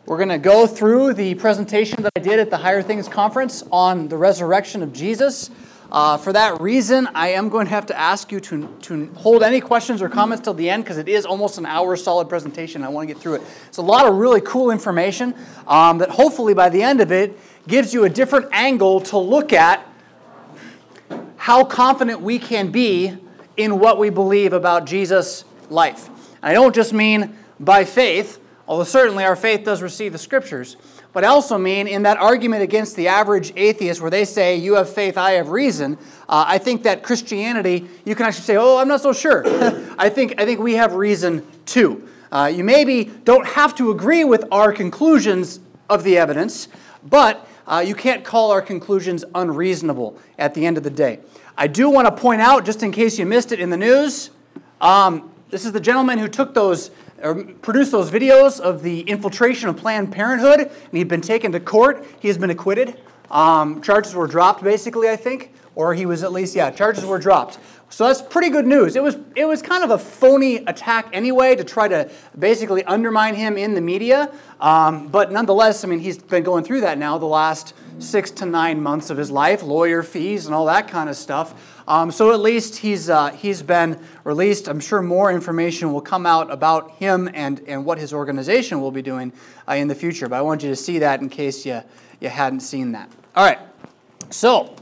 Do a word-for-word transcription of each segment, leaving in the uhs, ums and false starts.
We're going to go through the presentation that I did at the Higher Things Conference on the resurrection of Jesus. Uh, for that reason, I am going to have to ask you to, to hold any questions or comments till the end, because it is almost an hour solid presentation. I want to get through it. It's a lot of really cool information um, that hopefully by the end of it gives you a different angle to look at how confident we can be in what we believe about Jesus' life. And I don't just mean by faith, although certainly our faith does receive the Scriptures, but I also mean in that argument against the average atheist where they say, you have faith, I have reason, uh, I think that Christianity, you can actually say, oh, I'm not so sure. I think I think we have reason too. Uh, you maybe don't have to agree with our conclusions of the evidence, but uh, you can't call our conclusions unreasonable at the end of the day. I do want to point out, just in case you missed it in the news, um, this is the gentleman who took those or produced those videos of the infiltration of Planned Parenthood, and he'd been taken to court. He has been acquitted. Um, charges were dropped, basically, I think, or he was at least, yeah, charges were dropped. So that's pretty good news. It was it was kind of a phony attack anyway to try to basically undermine him in the media, um, but nonetheless, I mean, he's been going through that now the last six to nine months of his life, lawyer fees and all that kind of stuff. Um, so at least he's uh, he's been released. I'm sure more information will come out about him and, and what his organization will be doing uh, in the future. But I want you to see that in case you, you hadn't seen that. All right. So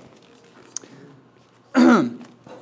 I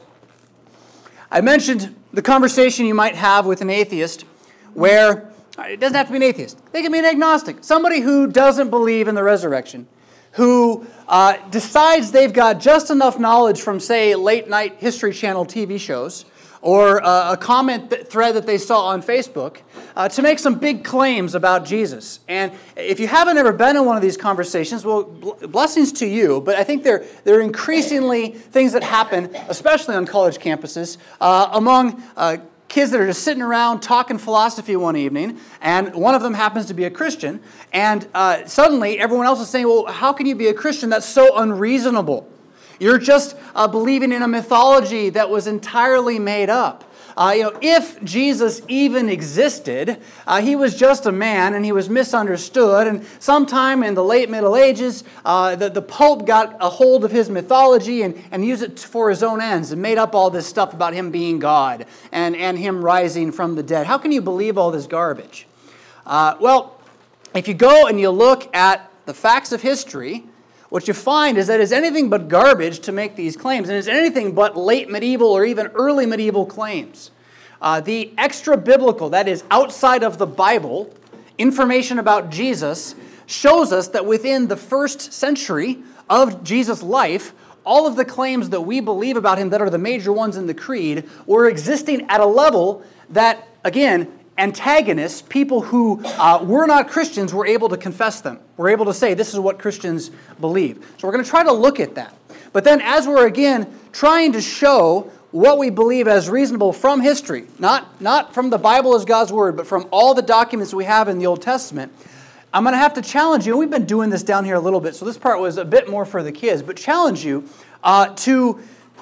mentioned the conversation you might have with an atheist where it doesn't have to be an atheist. They can be an agnostic. Somebody who doesn't believe in the resurrection, who uh, decides they've got just enough knowledge from, say, late-night History Channel T V shows or uh, a comment th- thread that they saw on Facebook uh, to make some big claims about Jesus. And if you haven't ever been in one of these conversations, well, bl- blessings to you, but I think they're, they're increasingly things that happen, especially on college campuses, uh, among uh, kids that are just sitting around talking philosophy one evening, and one of them happens to be a Christian, and uh, suddenly everyone else is saying, well, how can you be a Christian? That's so unreasonable. You're just uh, believing in a mythology that was entirely made up. Uh, you know, if Jesus even existed, uh, he was just a man and he was misunderstood. And sometime in the late Middle Ages, uh, the, the Pope got a hold of his mythology and, and used it for his own ends and made up all this stuff about him being God and, and him rising from the dead. How can you believe all this garbage? Uh, well, if you go and you look at the facts of history, what you find is that it's anything but garbage to make these claims, and it's anything but late medieval or even early medieval claims. Uh, the extra-biblical, that is outside of the Bible, information about Jesus shows us that within the first century of Jesus' life, all of the claims that we believe about him that are the major ones in the creed were existing at a level that, again, antagonists, people who uh, were not Christians, were able to confess them. We're able to say, this is what Christians believe. So we're going to try to look at that. But then as we're, again, trying to show what we believe as reasonable from history, not, not from the Bible as God's Word, but from all the documents we have in the Old Testament, I'm going to have to challenge you, and we've been doing this down here a little bit, so this part was a bit more for the kids, but challenge you uh, to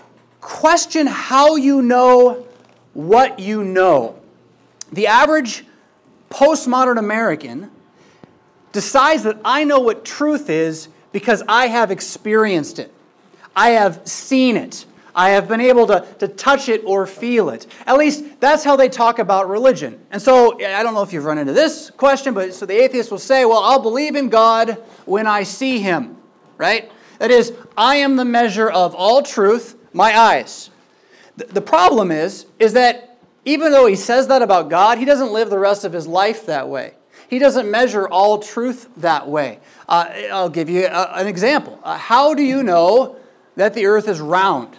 question how you know what you know. The average postmodern American decides that I know what truth is because I have experienced it. I have seen it. I have been able to, to touch it or feel it. At least that's how they talk about religion. And so, I don't know if you've run into this question, but so the atheist will say, well, I'll believe in God when I see him, right? That is, I am the measure of all truth, my eyes. The, the problem is, is that even though he says that about God, he doesn't live the rest of his life that way. He doesn't measure all truth that way. Uh, I'll give you a, an example. Uh, how do you know that the earth is round?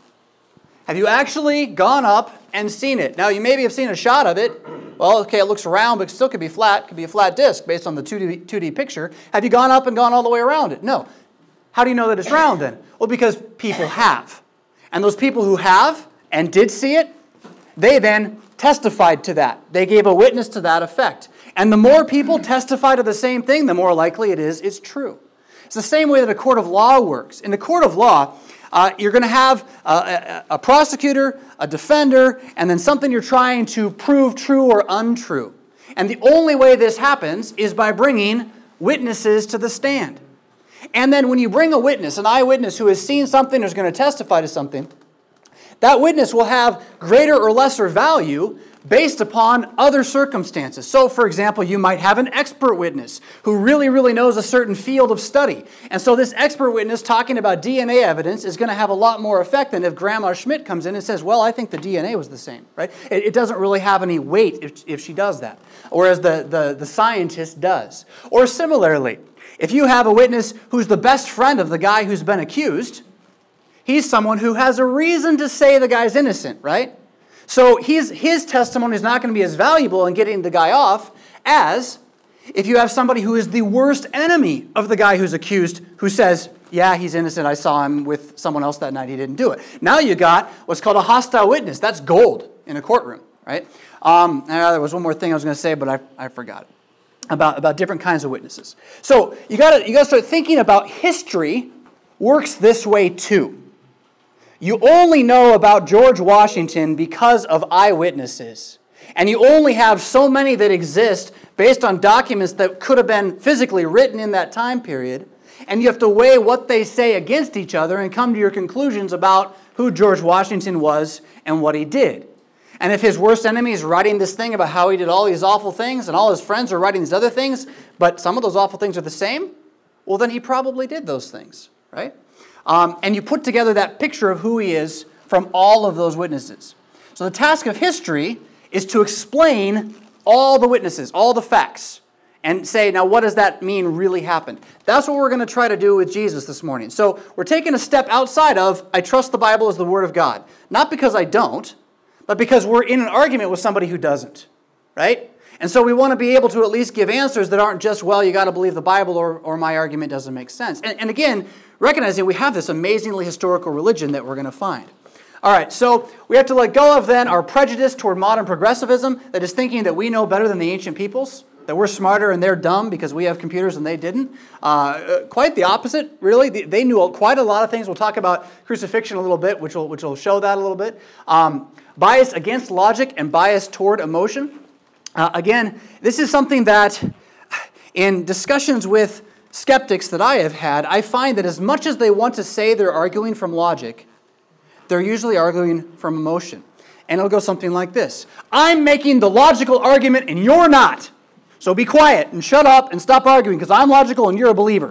Have you actually gone up and seen it? Now, you maybe have seen a shot of it. Well, okay, it looks round, but it still could be flat. It could be a flat disc based on the two D, two D picture. Have you gone up and gone all the way around it? No. How do you know that it's round then? Well, because people have. And those people who have and did see it, they then testified to that. They gave a witness to that effect. And the more people testify to the same thing, the more likely it is it's true. It's the same way that a court of law works. In the court of law, uh, you're going to have a, a, a prosecutor, a defender, and then something you're trying to prove true or untrue. And the only way this happens is by bringing witnesses to the stand. And then when you bring a witness, an eyewitness who has seen something or is going to testify to something, that witness will have greater or lesser value based upon other circumstances. So, for example, you might have an expert witness who really, really knows a certain field of study. And so this expert witness talking about D N A evidence is going to have a lot more effect than if Grandma Schmidt comes in and says, well, I think the D N A was the same, right? It, it doesn't really have any weight if, if she does that, whereas the, the, the scientist does. Or similarly, if you have a witness who's the best friend of the guy who's been accused, he's someone who has a reason to say the guy's innocent, right? So his, his testimony is not going to be as valuable in getting the guy off as if you have somebody who is the worst enemy of the guy who's accused who says, yeah, he's innocent, I saw him with someone else that night, he didn't do it. Now you got what's called a hostile witness. That's gold in a courtroom, right? Um, and there was one more thing I was going to say, but I, I forgot it, about, about different kinds of witnesses. So you got you got to start thinking about history works this way too. You only know about George Washington because of eyewitnesses. And you only have so many that exist based on documents that could have been physically written in that time period. And you have to weigh what they say against each other and come to your conclusions about who George Washington was and what he did. And if his worst enemy is writing this thing about how he did all these awful things and all his friends are writing these other things, but some of those awful things are the same, well, then he probably did those things, right? Um, and you put together that picture of who he is from all of those witnesses. So the task of history is to explain all the witnesses, all the facts, and say, now what does that mean really happened? That's what we're going to try to do with Jesus this morning. So we're taking a step outside of, I trust the Bible as the Word of God. Not because I don't, but because we're in an argument with somebody who doesn't, right? And so we want to be able to at least give answers that aren't just, well, you got to believe the Bible or, or my argument doesn't make sense. And, and again, recognizing we have this amazingly historical religion that we're going to find. All right, so we have to let go of then our prejudice toward modern progressivism that is thinking that we know better than the ancient peoples, that we're smarter and they're dumb because we have computers and they didn't. Uh, quite the opposite, really. They knew quite a lot of things. We'll talk about crucifixion a little bit, which will, which will show that a little bit. Um, bias against logic and bias toward emotion. Uh, again, this is something that in discussions with skeptics that I have had, I find that as much as they want to say they're arguing from logic, they're usually arguing from emotion. And it'll go something like this. I'm making the logical argument and you're not. So be quiet and shut up and stop arguing because I'm logical and you're a believer.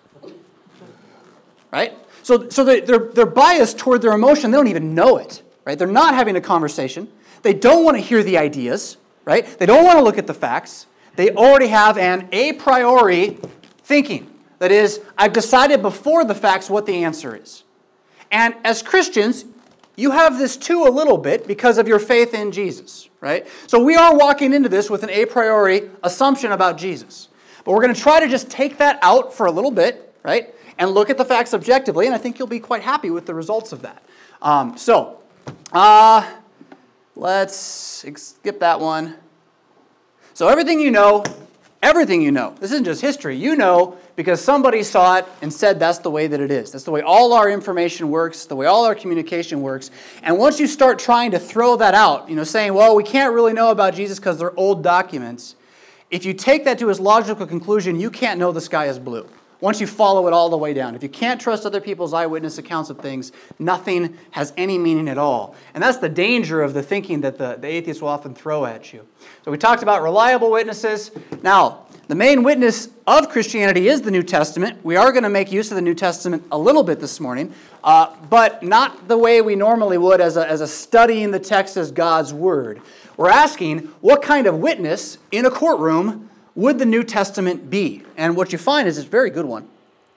Right? So, so they, they're, they're biased toward their emotion. They don't even know it. Right? They're not having a conversation. They don't want to hear the ideas. Right? They don't want to look at the facts. They already have an a priori thinking. That is, I've decided before the facts what the answer is. And as Christians, you have this too a little bit because of your faith in Jesus, right? So we are walking into this with an a priori assumption about Jesus. But we're going to try to just take that out for a little bit, right? And look at the facts objectively, and I think you'll be quite happy with the results of that. Um, so, uh, let's skip that one. So everything you know, everything you know, this isn't just history, you know because somebody saw it and said that's the way that it is. That's the way all our information works, the way all our communication works. And once you start trying to throw that out, you know, saying, well, we can't really know about Jesus because they're old documents, if you take that to its logical conclusion, you can't know the sky is blue. Once you follow it all the way down. If you can't trust other people's eyewitness accounts of things, nothing has any meaning at all. And that's the danger of the thinking that the, the atheists will often throw at you. So we talked about reliable witnesses. Now, the main witness of Christianity is the New Testament. We are going to make use of the New Testament a little bit this morning, uh, but not the way we normally would as a, as a studying the text as God's Word. We're asking, what kind of witness in a courtroom would the New Testament be? And what you find is it's a very good one.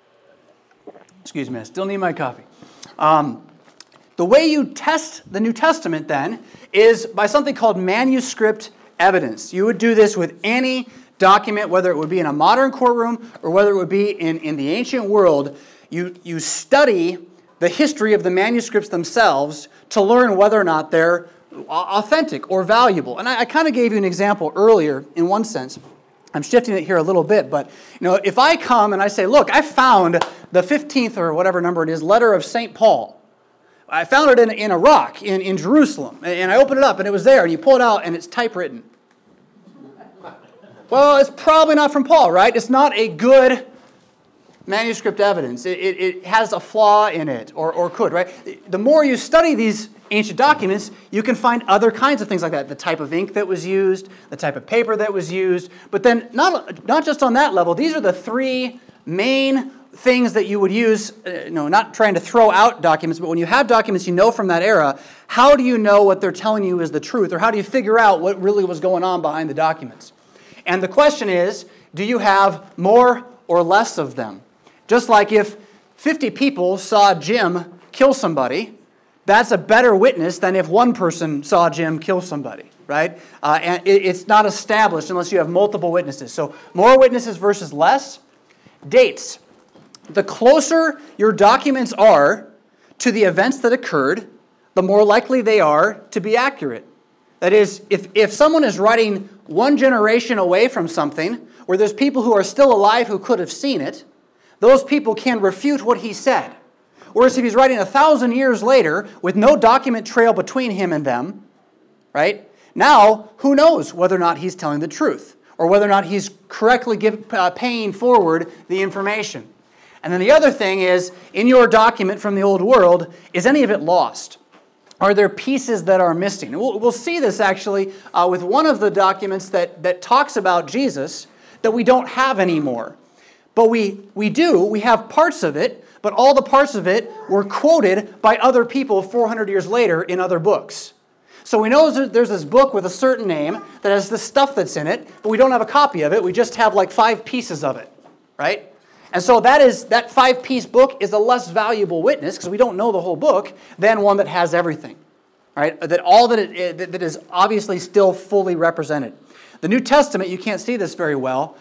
Excuse me, I still need my coffee. Um, the way you test the New Testament, then, is by something called manuscript evidence. You would do this with any document, whether it would be in a modern courtroom or whether it would be in, in the ancient world. You, you study the history of the manuscripts themselves to learn whether or not they're authentic or valuable. And I, I kind of gave you an example earlier in one sense. I'm shifting it here a little bit, but you know, if I come and I say, look, I found the fifteenth or whatever number it is, letter of Saint Paul. I found it in, in a rock in, in Jerusalem, and I open it up and it was there, and you pull it out and it's typewritten. Well, it's probably not from Paul, right? It's not a good manuscript evidence. It, it, it has a flaw in it, or, or could, right? The more you study these ancient documents, you can find other kinds of things like that. The type of ink that was used, the type of paper that was used. But then, not, not just on that level, these are the three main things that you would use, uh, no, not trying to throw out documents, but when you have documents you know from that era, how do you know what they're telling you is the truth? Or how do you figure out what really was going on behind the documents? And the question is, do you have more or less of them? Just like if fifty people saw Jim kill somebody, that's a better witness than if one person saw Jim kill somebody, right? Uh, and it, it's not established unless you have multiple witnesses. So more witnesses versus less. Dates. The closer your documents are to the events that occurred, the more likely they are to be accurate. That is, if, if someone is writing one generation away from something, where there's people who are still alive who could have seen it, those people can refute what he said. Whereas if he's writing a thousand years later with no document trail between him and them, right? Now, who knows whether or not he's telling the truth or whether or not he's correctly give, uh, paying forward the information. And then the other thing is, in your document from the old world, is any of it lost? Are there pieces that are missing? And we'll, we'll see this actually uh, with one of the documents that, that talks about Jesus that we don't have anymore. But we, we do, we have parts of it, but all the parts of it were quoted by other people four hundred years later in other books. So we know there's this book with a certain name that has the stuff that's in it, but we don't have a copy of it. We just have like five pieces of it, right? And so that is that five-piece book is a less valuable witness, because we don't know the whole book, than one that has everything, right? That all that it that is obviously still fully represented. The New Testament, you can't see this very well,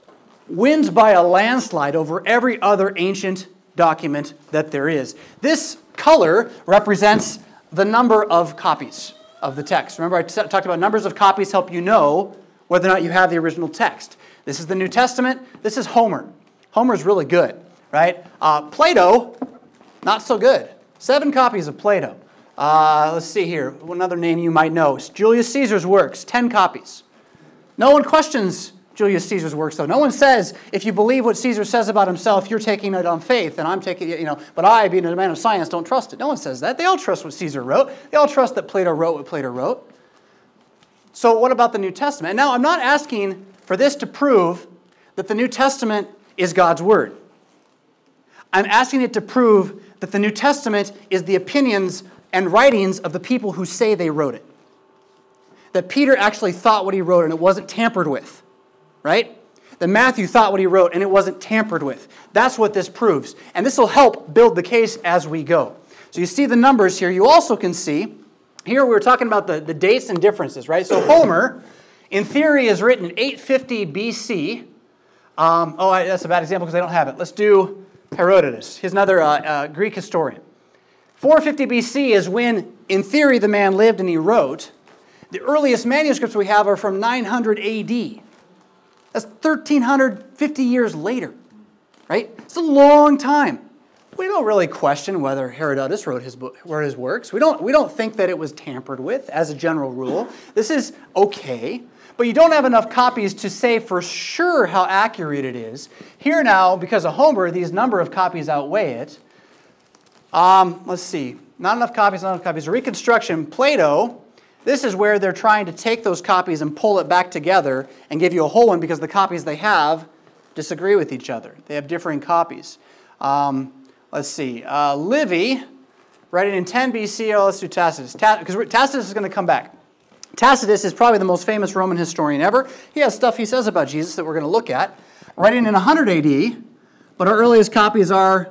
wins by a landslide over every other ancient document that there is. This color represents the number of copies of the text. Remember I t- talked about numbers of copies help you know whether or not you have the original text. This is the New Testament. This is Homer. Homer's really good, right? Uh, Plato, not so good. Seven copies of Plato. Uh, let's see here. Another name you might know. Julius Caesar's works, ten copies. No one questions Julius Caesar's works, though. No one says, if you believe what Caesar says about himself, you're taking it on faith, and I'm taking it, you know, but I, being a man of science, don't trust it. No one says that. They all trust what Caesar wrote. They all trust that Plato wrote what Plato wrote. So what about the New Testament? And now, I'm not asking for this to prove that the New Testament is God's Word. I'm asking it to prove that the New Testament is the opinions and writings of the people who say they wrote it. That Peter actually thought what he wrote and it wasn't tampered with. Right? That Matthew thought what he wrote and it wasn't tampered with. That's what this proves. And this will help build the case as we go. So you see the numbers here. You also can see, here we were talking about the, the dates and differences, right? So Homer, in theory, is written in eight fifty B C. Um, oh, I, that's a bad example because I don't have it. Let's do Herodotus. He's another uh, uh, Greek historian. four fifty B C is when, in theory, the man lived and he wrote. The earliest manuscripts we have are from nine hundred A D. That's one thousand three hundred fifty years later, right? It's a long time. We don't really question whether Herodotus wrote his book, wrote his works. We don't, we don't think that it was tampered with, as a general rule. This is okay, but you don't have enough copies to say for sure how accurate it is. Here now, because of Homer, these number of copies outweigh it. Um, let's see. Not enough copies, not enough copies. Reconstruction, Plato. This is where they're trying to take those copies and pull it back together and give you a whole one because the copies they have disagree with each other. They have differing copies. Um, let's see. Uh, Livy, writing in ten B C, oh, let's do Tacitus. Because Ta- Tacitus is going to come back. Tacitus is probably the most famous Roman historian ever. He has stuff he says about Jesus that we're going to look at. Writing in one hundred A D, but our earliest copies are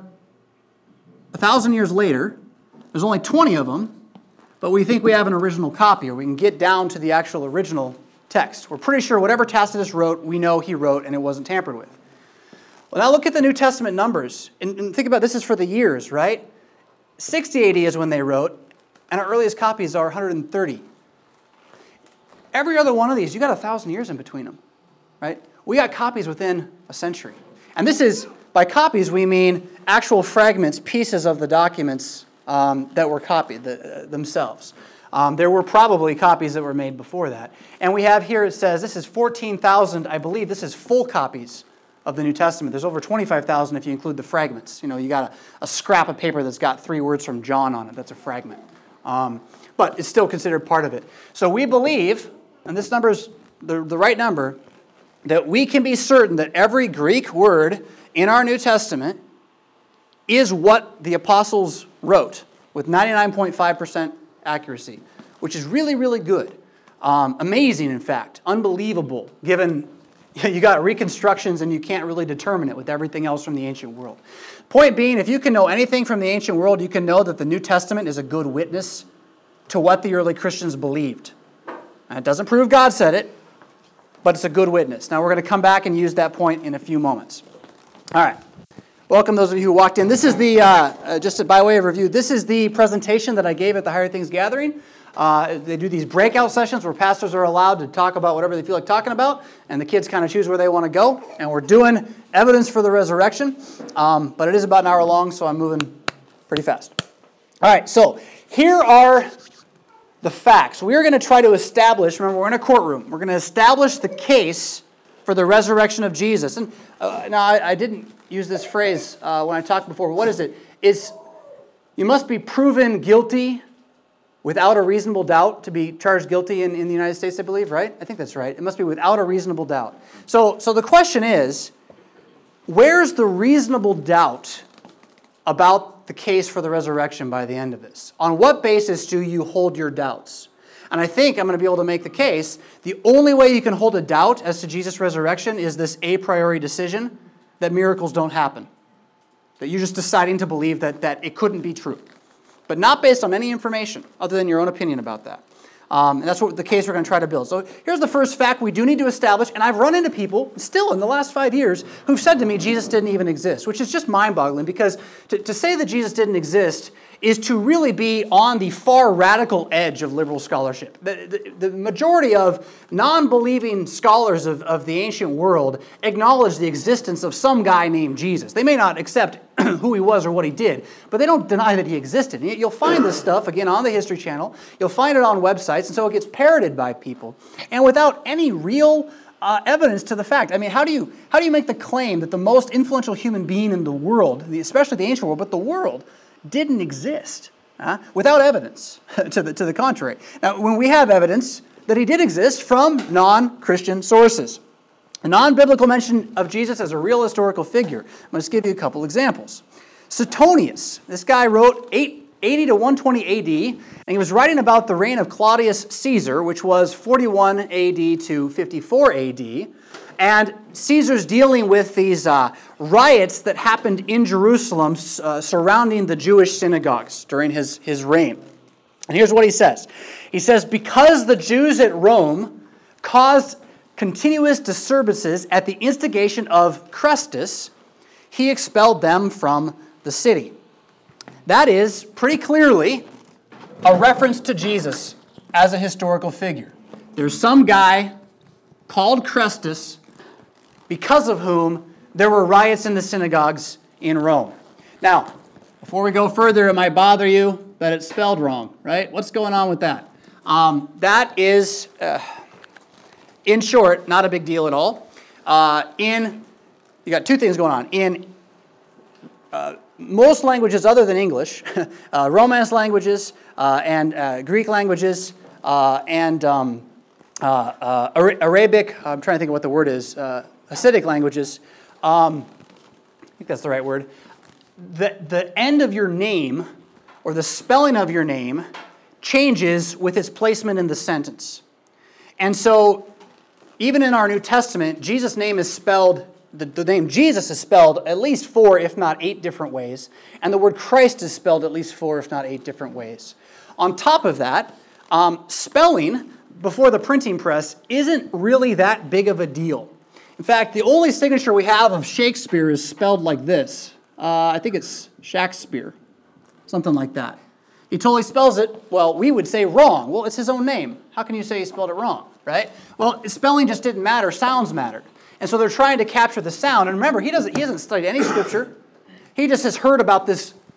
a thousand years later. There's only twenty of them. But we think we have an original copy, or we can get down to the actual original text. We're pretty sure whatever Tacitus wrote, we know he wrote, and it wasn't tampered with. Well, now look at the New Testament numbers. And, and think about this is for the years, right? sixty A D is when they wrote, and our earliest copies are one hundred thirty. Every other one of these, you got a thousand years in between them, right? We got copies within a century. And this is, by copies, we mean actual fragments, pieces of the documents Um, that were copied the, uh, themselves. Um, there were probably copies that were made before that. And we have here, it says, this is fourteen thousand, I believe this is full copies of the New Testament. There's over twenty-five thousand if you include the fragments. You know, you got a, a scrap of paper that's got three words from John on it. That's a fragment. Um, but it's still considered part of it. So we believe, and this number is the, the right number, that we can be certain that every Greek word in our New Testament is what the apostles wrote with ninety-nine point five percent accuracy, which is really, really good. Um, amazing, in fact. Unbelievable, given you got reconstructions and you can't really determine it with everything else from the ancient world. Point being, if you can know anything from the ancient world, you can know that the New Testament is a good witness to what the early Christians believed. And it doesn't prove God said it, but it's a good witness. Now we're going to come back and use that point in a few moments. All right. Welcome those of you who walked in. This is the, uh, uh, just by way of review, this is the presentation that I gave at the Higher Things Gathering. Uh, they do these breakout sessions where pastors are allowed to talk about whatever they feel like talking about, and the kids kind of choose where they want to go. And we're doing evidence for the resurrection, um, but it is about an hour long, so I'm moving pretty fast. All right, so here are the facts. We are going to try to establish, remember we're in a courtroom, we're going to establish the case for the resurrection of Jesus. And uh, now I, I didn't use this phrase uh, when I talked before. What is it? It's, you must be proven guilty without a reasonable doubt to be charged guilty in, in the United States, I believe, right? I think that's right. It must be without a reasonable doubt. So, so the question is, where's the reasonable doubt about the case for the resurrection by the end of this? On what basis do you hold your doubts? And I think I'm going to be able to make the case, the only way you can hold a doubt as to Jesus' resurrection is this a priori decision that miracles don't happen. That you're just deciding to believe that, that it couldn't be true. But not based on any information other than your own opinion about that. Um, and that's what the case we're going to try to build. So here's the first fact we do need to establish, and I've run into people, still in the last five years, who've said to me Jesus didn't even exist, which is just mind-boggling, because to, to say that Jesus didn't exist is to really be on the far radical edge of liberal scholarship. The, the, the majority of non-believing scholars of, of the ancient world acknowledge the existence of some guy named Jesus. They may not accept who he was or what he did, but they don't deny that he existed. You'll find this stuff, again, on the History Channel. You'll find it on websites, and so it gets parroted by people. And without any real uh, evidence to the fact. I mean, how do you how do you make the claim that the most influential human being in the world, especially the ancient world, but the world, didn't exist uh, without evidence to the, to the contrary? Now, when we have evidence that he did exist from non-Christian sources, a non-biblical mention of Jesus as a real historical figure. I'm going to just give you a couple examples. Suetonius, this guy wrote eighty to one twenty A D, and he was writing about the reign of Claudius Caesar, which was forty-one A D to fifty-four A D, and Caesar's dealing with these uh, riots that happened in Jerusalem uh, surrounding the Jewish synagogues during his, his reign. And here's what he says. He says, because the Jews at Rome caused continuous disturbances at the instigation of Chrestus, he expelled them from the city. That is pretty clearly a reference to Jesus as a historical figure. There's some guy called Chrestus, because of whom there were riots in the synagogues in Rome. Now, before we go further, it might bother you that it's spelled wrong, right? What's going on with that? Um, that is, uh, in short, not a big deal at all. Uh, in, you got two things going on. In uh, most languages other than English, uh, Romance languages uh, and uh, Greek languages uh, and um, uh, uh, Arabic, I'm trying to think of what the word is, uh, Hasidic languages, um, I think that's the right word, the, the end of your name or the spelling of your name changes with its placement in the sentence. And so, even in our New Testament, Jesus' name is spelled, the, the name Jesus is spelled at least four, if not eight different ways, and the word Christ is spelled at least four, if not eight different ways. On top of that, um, spelling before the printing press isn't really that big of a deal. In fact, the only signature we have of Shakespeare is spelled like this. Uh, I think it's Shakespeare, something like that. He totally spells it, well, we would say wrong. Well, it's his own name. How can you say he spelled it wrong, right? Well, spelling just didn't matter. Sounds mattered. And so they're trying to capture the sound. And remember, he doesn't, he hasn't studied any scripture. He just has heard about this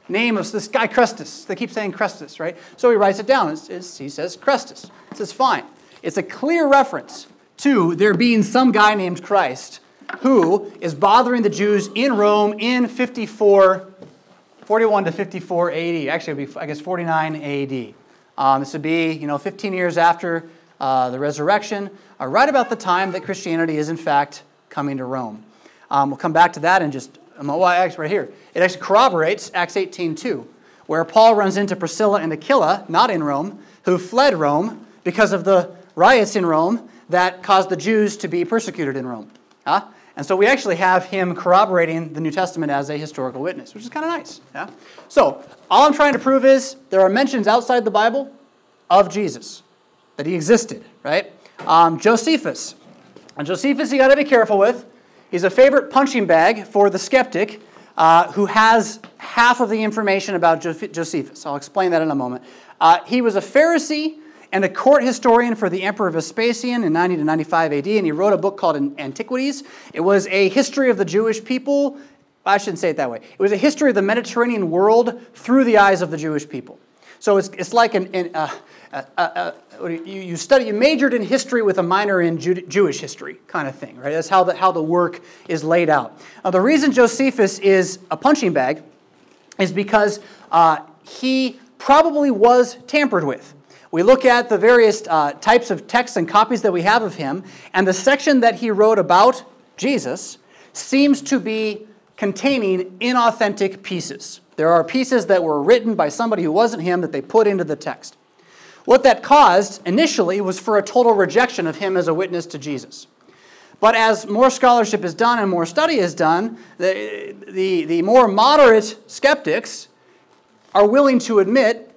name of this guy Crestus. They keep saying Crestus, right? So he writes it down. It's, it's, he says Crestus. It says fine. It's a clear reference to there being some guy named Christ who is bothering the Jews in Rome in fifty-four, forty-one to fifty-four A D. Actually, it would be, I guess, forty-nine A D. Um, this would be, you know, fifteen years after uh, the resurrection, uh, right about the time that Christianity is, in fact, coming to Rome. Um, we'll come back to that in just a moment. Well, actually, right here. It actually corroborates Acts eighteen two, where Paul runs into Priscilla and Aquila, not in Rome, who fled Rome because of the riots in Rome that caused the Jews to be persecuted in Rome. Huh? And so we actually have him corroborating the New Testament as a historical witness, which is kind of nice. Yeah? So all I'm trying to prove is there are mentions outside the Bible of Jesus, that he existed, right? Um, Josephus. And Josephus you got to be careful with. He's a favorite punching bag for the skeptic uh, who has half of the information about jo- Josephus. I'll explain that in a moment. Uh, he was a Pharisee and a court historian for the Emperor Vespasian in ninety to ninety-five A D, and he wrote a book called Antiquities. It was a history of the Jewish people. I shouldn't say it that way. It was a history of the Mediterranean world through the eyes of the Jewish people. So it's it's like an, an uh, uh, uh, uh, you, you study you majored in history with a minor in Jew, Jewish history kind of thing, right? That's how the how the work is laid out. Now, the reason Josephus is a punching bag is because uh, he probably was tampered with. We look at the various uh, types of texts and copies that we have of him, and the section that he wrote about Jesus seems to be containing inauthentic pieces. There are pieces that were written by somebody who wasn't him that they put into the text. What that caused initially was for a total rejection of him as a witness to Jesus. But as more scholarship is done and more study is done, the, the, the more moderate skeptics are willing to admit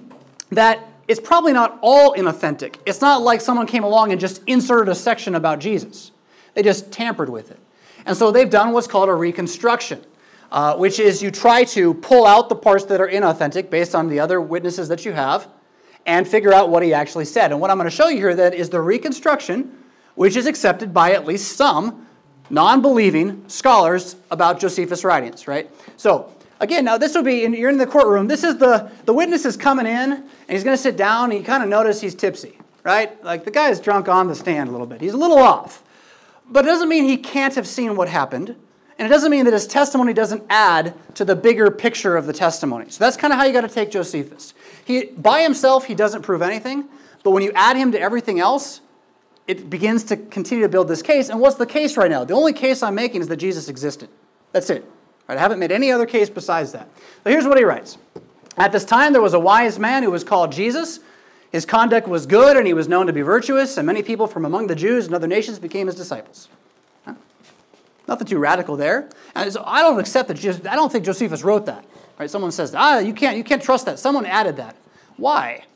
that it's probably not all inauthentic. It's not like someone came along and just inserted a section about Jesus. They just tampered with it. And so they've done what's called a reconstruction, uh, which is you try to pull out the parts that are inauthentic based on the other witnesses that you have and figure out what he actually said. And what I'm going to show you here then is the reconstruction, which is accepted by at least some non-believing scholars about Josephus' writings, right? So, again, now this would be, you're in the courtroom, this is the, the witness is coming in, and he's going to sit down, and you kind of notice he's tipsy, right? Like the guy is drunk on the stand a little bit. He's a little off. But it doesn't mean he can't have seen what happened, and it doesn't mean that his testimony doesn't add to the bigger picture of the testimony. So that's kind of how you got to take Josephus. He, by himself, he doesn't prove anything, but when you add him to everything else, it begins to continue to build this case. And what's the case right now? The only case I'm making is that Jesus existed. That's it. Right? I haven't made any other case besides that. But here's what he writes. At this time, there was a wise man who was called Jesus. His conduct was good, and he was known to be virtuous, and many people from among the Jews and other nations became his disciples. Huh? Nothing too radical there. And so I don't accept that. Jesus, I don't think Josephus wrote that. Right? Someone says, ah, you can't, you can't trust that. Someone added that. Why?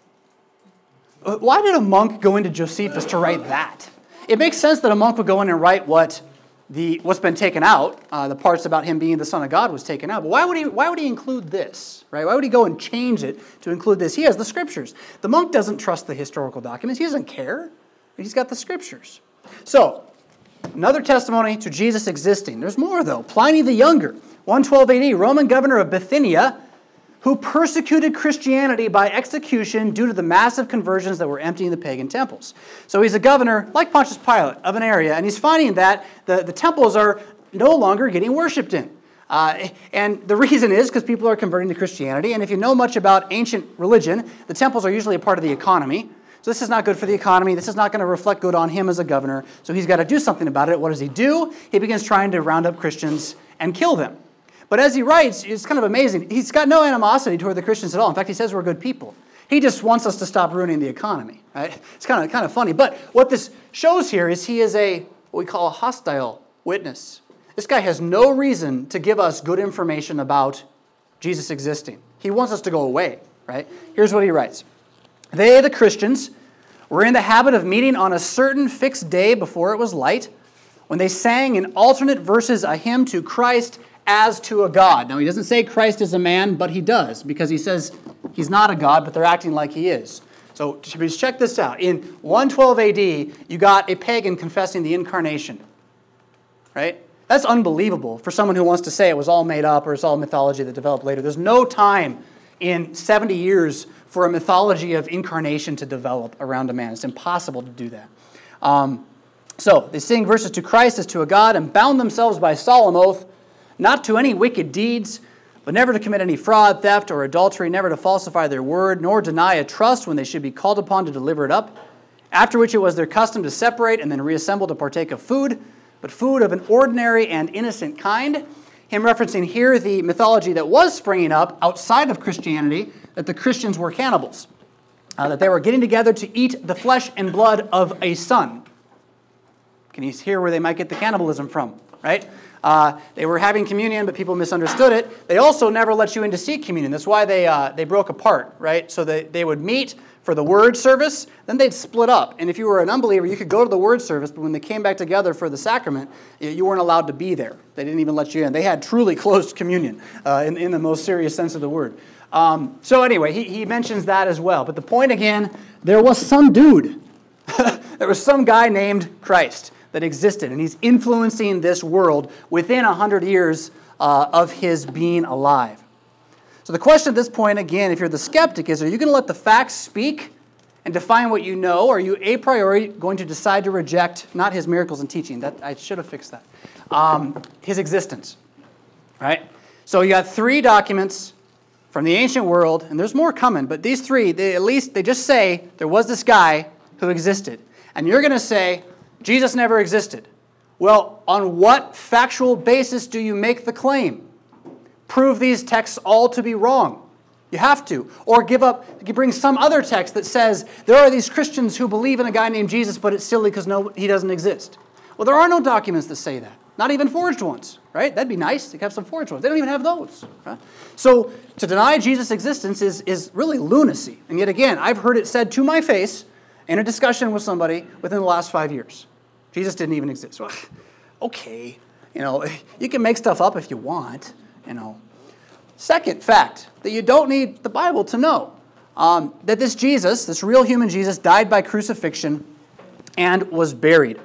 Why did a monk go into Josephus to write that? It makes sense that a monk would go in and write what the what's been taken out, uh, the parts about him being the Son of God was taken out. But why would he? Why would he include this? Right? Why would he go and change it to include this? He has the Scriptures. The monk doesn't trust the historical documents. He doesn't care. He's got the Scriptures. So, another testimony to Jesus existing. There's more though. Pliny the Younger, one twelve A D, Roman governor of Bithynia, who persecuted Christianity by execution due to the massive conversions that were emptying the pagan temples. So he's a governor, like Pontius Pilate, of an area, and he's finding that the, the temples are no longer getting worshipped in. Uh, and the reason is because people are converting to Christianity, and if you know much about ancient religion, the temples are usually a part of the economy. So this is not good for the economy. This is not going to reflect good on him as a governor. So he's got to do something about it. What does he do? He begins trying to round up Christians and kill them. But as he writes, it's kind of amazing. He's got no animosity toward the Christians at all. In fact, he says we're good people. He just wants us to stop ruining the economy. Right? It's kind of kind of funny. But what this shows here is he is a what we call a hostile witness. This guy has no reason to give us good information about Jesus existing. He wants us to go away. Right? Here's what he writes. They, the Christians, were in the habit of meeting on a certain fixed day before it was light, when they sang in alternate verses a hymn to Christ as to a God. Now, he doesn't say Christ is a man, but he does, because he says he's not a God, but they're acting like he is. So please check this out. In one twelve A D, you got a pagan confessing the incarnation. Right? That's unbelievable for someone who wants to say it was all made up or it's all mythology that developed later. There's no time in seventy years for a mythology of incarnation to develop around a man. It's impossible to do that. Um, so they sing verses to Christ as to a God and bound themselves by solemn oath, not to any wicked deeds, but never to commit any fraud, theft, or adultery, never to falsify their word, nor deny a trust when they should be called upon to deliver it up. After which it was their custom to separate and then reassemble to partake of food, but food of an ordinary and innocent kind. Him referencing here the mythology that was springing up outside of Christianity, that the Christians were cannibals, uh, that they were getting together to eat the flesh and blood of a son. Can you hear where they might get the cannibalism from, right? Uh, they were having communion, but people misunderstood it. They also never let you in to see communion. That's why they uh, they broke apart, right? So they, they would meet for the word service, then they'd split up. And if you were an unbeliever, you could go to the word service, but when they came back together for the sacrament, you weren't allowed to be there. They didn't even let you in. They had truly closed communion uh, in, in the most serious sense of the word. Um, so anyway, he, he mentions that as well. But the point again, there was some dude. There was some guy named Christ that existed, and he's influencing this world within a hundred years uh, of his being alive. So the question at this point, again, if you're the skeptic, is are you going to let the facts speak and define what you know, or are you a priori going to decide to reject not his miracles and teaching? That I should have fixed that. Um, his existence, right? So you got three documents from the ancient world, and there's more coming, but these three, they, at least they just say there was this guy who existed. And you're going to say, Jesus never existed. Well, on what factual basis do you make the claim? Prove these texts all to be wrong. You have to. Or give up, you bring some other text that says, there are these Christians who believe in a guy named Jesus, but it's silly because no, he doesn't exist. Well, there are no documents that say that. Not even forged ones, right? That'd be nice to have some forged ones. They don't even have those. Right? So to deny Jesus' existence is, is really lunacy. And yet again, I've heard it said to my face in a discussion with somebody within the last five years. Jesus didn't even exist. Well, okay, you know, you can make stuff up if you want, you know. Second fact that you don't need the Bible to know, um, that this Jesus, this real human Jesus, died by crucifixion and was buried.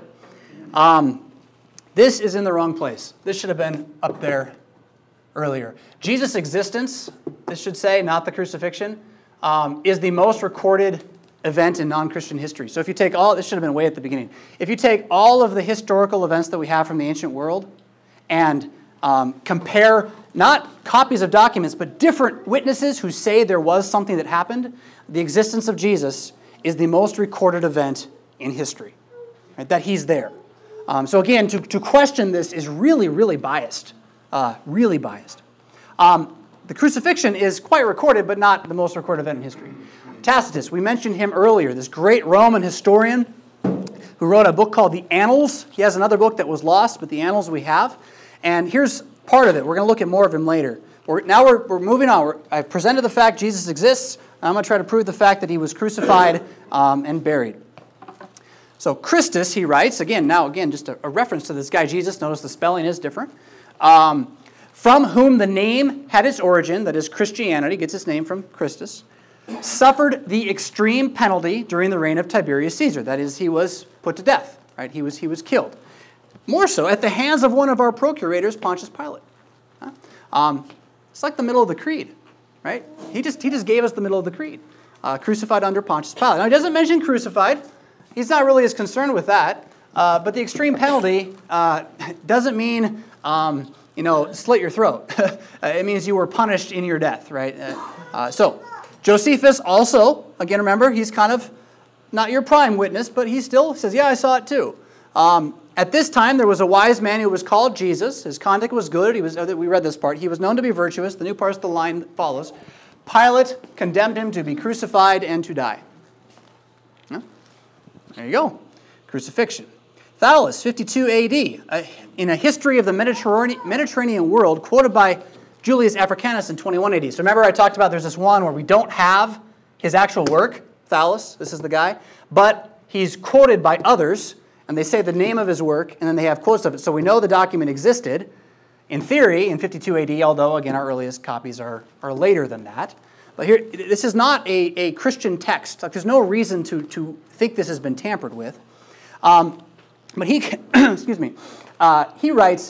Um, this is in the wrong place. This should have been up there earlier. Jesus' existence, this should say, not the crucifixion, um, is the most recorded event in non-Christian history. So if you take all, this should have been way at the beginning. If you take all of the historical events that we have from the ancient world and um, compare not copies of documents, but different witnesses who say there was something that happened, the existence of Jesus is the most recorded event in history, right? That he's there. Um, so again, to, to question this is really, really biased, uh, really biased. Um, the crucifixion is quite recorded, but not the most recorded event in history. Tacitus, we mentioned him earlier, this great Roman historian who wrote a book called the Annals. He has another book that was lost, but the Annals we have. And here's part of it. We're going to look at more of him later. We're, now we're, we're moving on. We're, I've presented the fact Jesus exists. I'm going to try to prove the fact that he was crucified um, and buried. So Christus, he writes, again, now again, just a, a reference to this guy Jesus. Notice the spelling is different. Um, from whom the name had its origin, that is Christianity, gets its name from Christus, suffered the extreme penalty during the reign of Tiberius Caesar. That is, he was put to death. Right? He was, he was killed. More so, at the hands of one of our procurators, Pontius Pilate. Huh? Um, it's like the middle of the creed. Right? He just, he just gave us the middle of the creed. Uh, crucified under Pontius Pilate. Now, he doesn't mention crucified. He's not really as concerned with that. Uh, but the extreme penalty uh, doesn't mean, um, you know, slit your throat. It means you were punished in your death. Right? Uh, uh, so, Josephus also, again, remember, he's kind of not your prime witness, but he still says, yeah, I saw it too. Um, at this time, there was a wise man who was called Jesus. His conduct was good. He was, we read this part. He was known to be virtuous. The new part of the line that follows. Pilate condemned him to be crucified and to die. Yeah. There you go. Crucifixion. Thallus, fifty-two A D, uh, in a history of the Mediterranean, Mediterranean world, quoted by Julius Africanus in twenty-one A D. So remember I talked about there's this one where we don't have his actual work, Thallus, this is the guy, but he's quoted by others, and they say the name of his work, and then they have quotes of it. So we know the document existed, in theory, in fifty-two A D, although, again, our earliest copies are, are later than that. But here, this is not a, a Christian text. Like, there's no reason to, to think this has been tampered with. Um, but he, excuse me, uh, he writes,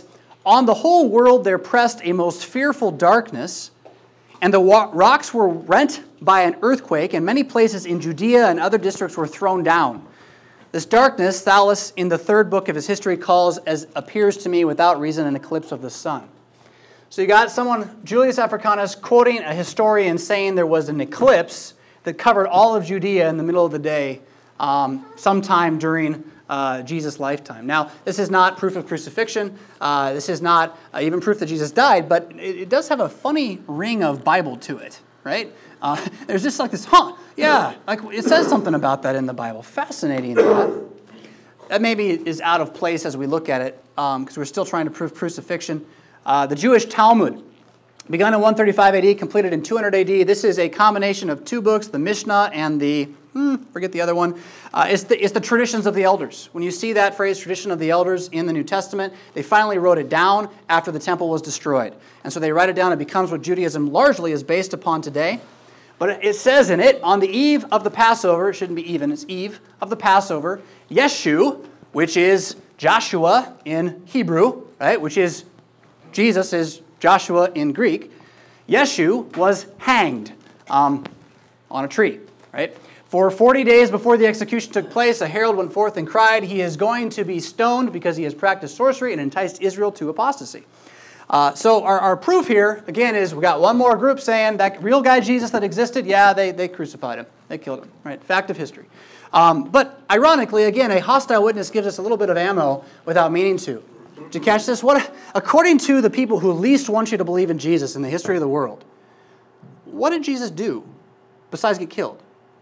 On the whole world there pressed a most fearful darkness, and the wa- rocks were rent by an earthquake, and many places in Judea and other districts were thrown down. This darkness, Thales in the third book of his history calls, as appears to me without reason, an eclipse of the sun. So you got someone, Julius Africanus, quoting a historian saying there was an eclipse that covered all of Judea in the middle of the day um, sometime during uh, Jesus' lifetime. Now, this is not proof of crucifixion. Uh, this is not uh, even proof that Jesus died, but it, it does have a funny ring of Bible to it, right? Uh, there's just like this, huh, yeah, like it says something about that in the Bible. Fascinating that. That maybe is out of place as we look at it, because um, we're still trying to prove crucifixion. Uh, the Jewish Talmud, begun in one thirty-five A D, completed in two hundred A D. This is a combination of two books, the Mishnah and the, hmm, forget the other one. Uh, it's, the, it's the traditions of the elders. When you see that phrase, tradition of the elders, in the New Testament, they finally wrote it down after the temple was destroyed. And so they write it down. It becomes what Judaism largely is based upon today. But it says in it, on the eve of the Passover, it shouldn't be even, it's eve of the Passover, Yeshu, which is Joshua in Hebrew, right, which is Jesus is Joshua in Greek. Yeshu was hanged um, on a tree, right? For forty days before the execution took place, a herald went forth and cried, he is going to be stoned because he has practiced sorcery and enticed Israel to apostasy. Uh, so our, our proof here, again, is we got one more group saying that real guy Jesus that existed, yeah, they, they crucified him. They killed him, right? Fact of history. Um, but ironically, again, a hostile witness gives us a little bit of ammo without meaning to. Did you catch this? What, according to the people who least want you to believe in Jesus in the history of the world, what did Jesus do besides get killed?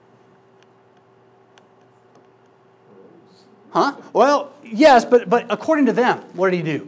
Huh? Well, yes, but, but according to them, what did he do?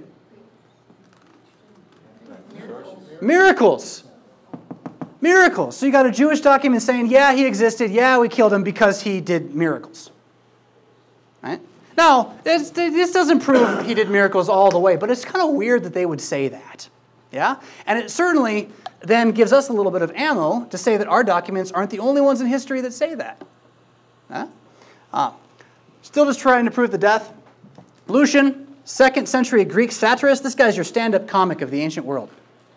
Miracles. Miracles. So you got a Jewish document saying, yeah, he existed. Yeah, we killed him because he did miracles. Right? Now, this, this doesn't prove he did miracles all the way, but it's kind of weird that they would say that. Yeah? And it certainly then gives us a little bit of ammo to say that our documents aren't the only ones in history that say that. Huh? Uh, still just trying to prove the death. Lucian, second century Greek satirist. This guy's your stand-up comic of the ancient world.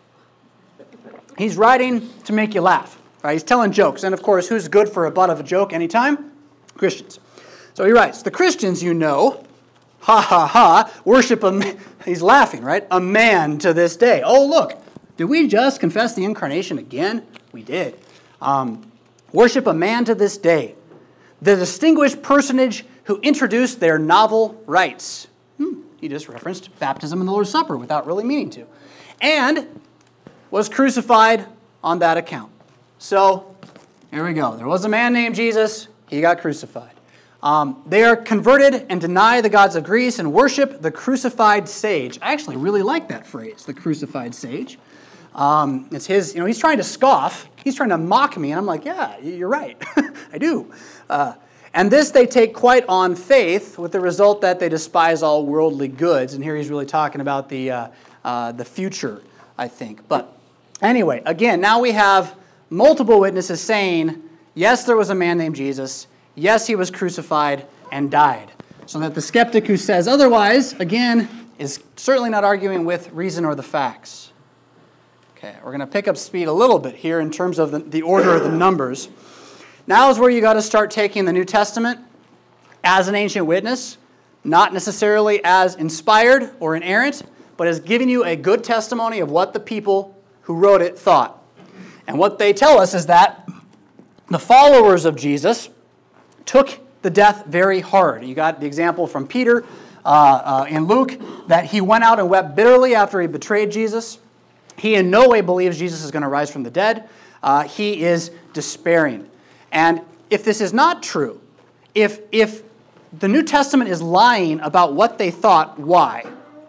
He's writing to make you laugh. Right? He's telling jokes. And of course, who's good for a butt of a joke anytime? Christians. So he writes, the Christians, you know, ha ha ha, worship a man. He's laughing, right? A man to this day. Oh, look, did we just confess the incarnation again? We did. Um, worship a man to this day. The distinguished personage who introduced their novel rites. Hmm, he just referenced baptism and the Lord's Supper without really meaning to. And was crucified on that account. So, here we go. There was a man named Jesus. He got crucified. Um, they are converted and deny the gods of Greece and worship the crucified sage. I actually really like that phrase, the crucified sage. Um, it's his, you know, he's trying to scoff. He's trying to mock me. And I'm like, yeah, you're right. I do. Uh, and this they take quite on faith, with the result that they despise all worldly goods. And here he's really talking about the, uh, uh, the future, I think. But anyway, again, now we have multiple witnesses saying, yes, there was a man named Jesus. Yes, he was crucified and died. So that the skeptic who says otherwise, again, is certainly not arguing with reason or the facts. Okay, we're going to pick up speed a little bit here in terms of the, the order of the numbers. Now is where you got to start taking the New Testament as an ancient witness, not necessarily as inspired or inerrant, but as giving you a good testimony of what the people who wrote it thought. And what they tell us is that the followers of Jesus took the death very hard. You got the example from Peter uh, uh, in Luke that he went out and wept bitterly after he betrayed Jesus. He in no way believes Jesus is going to rise from the dead. Uh, he is despairing. And if this is not true, if, if the New Testament is lying about what they thought, why?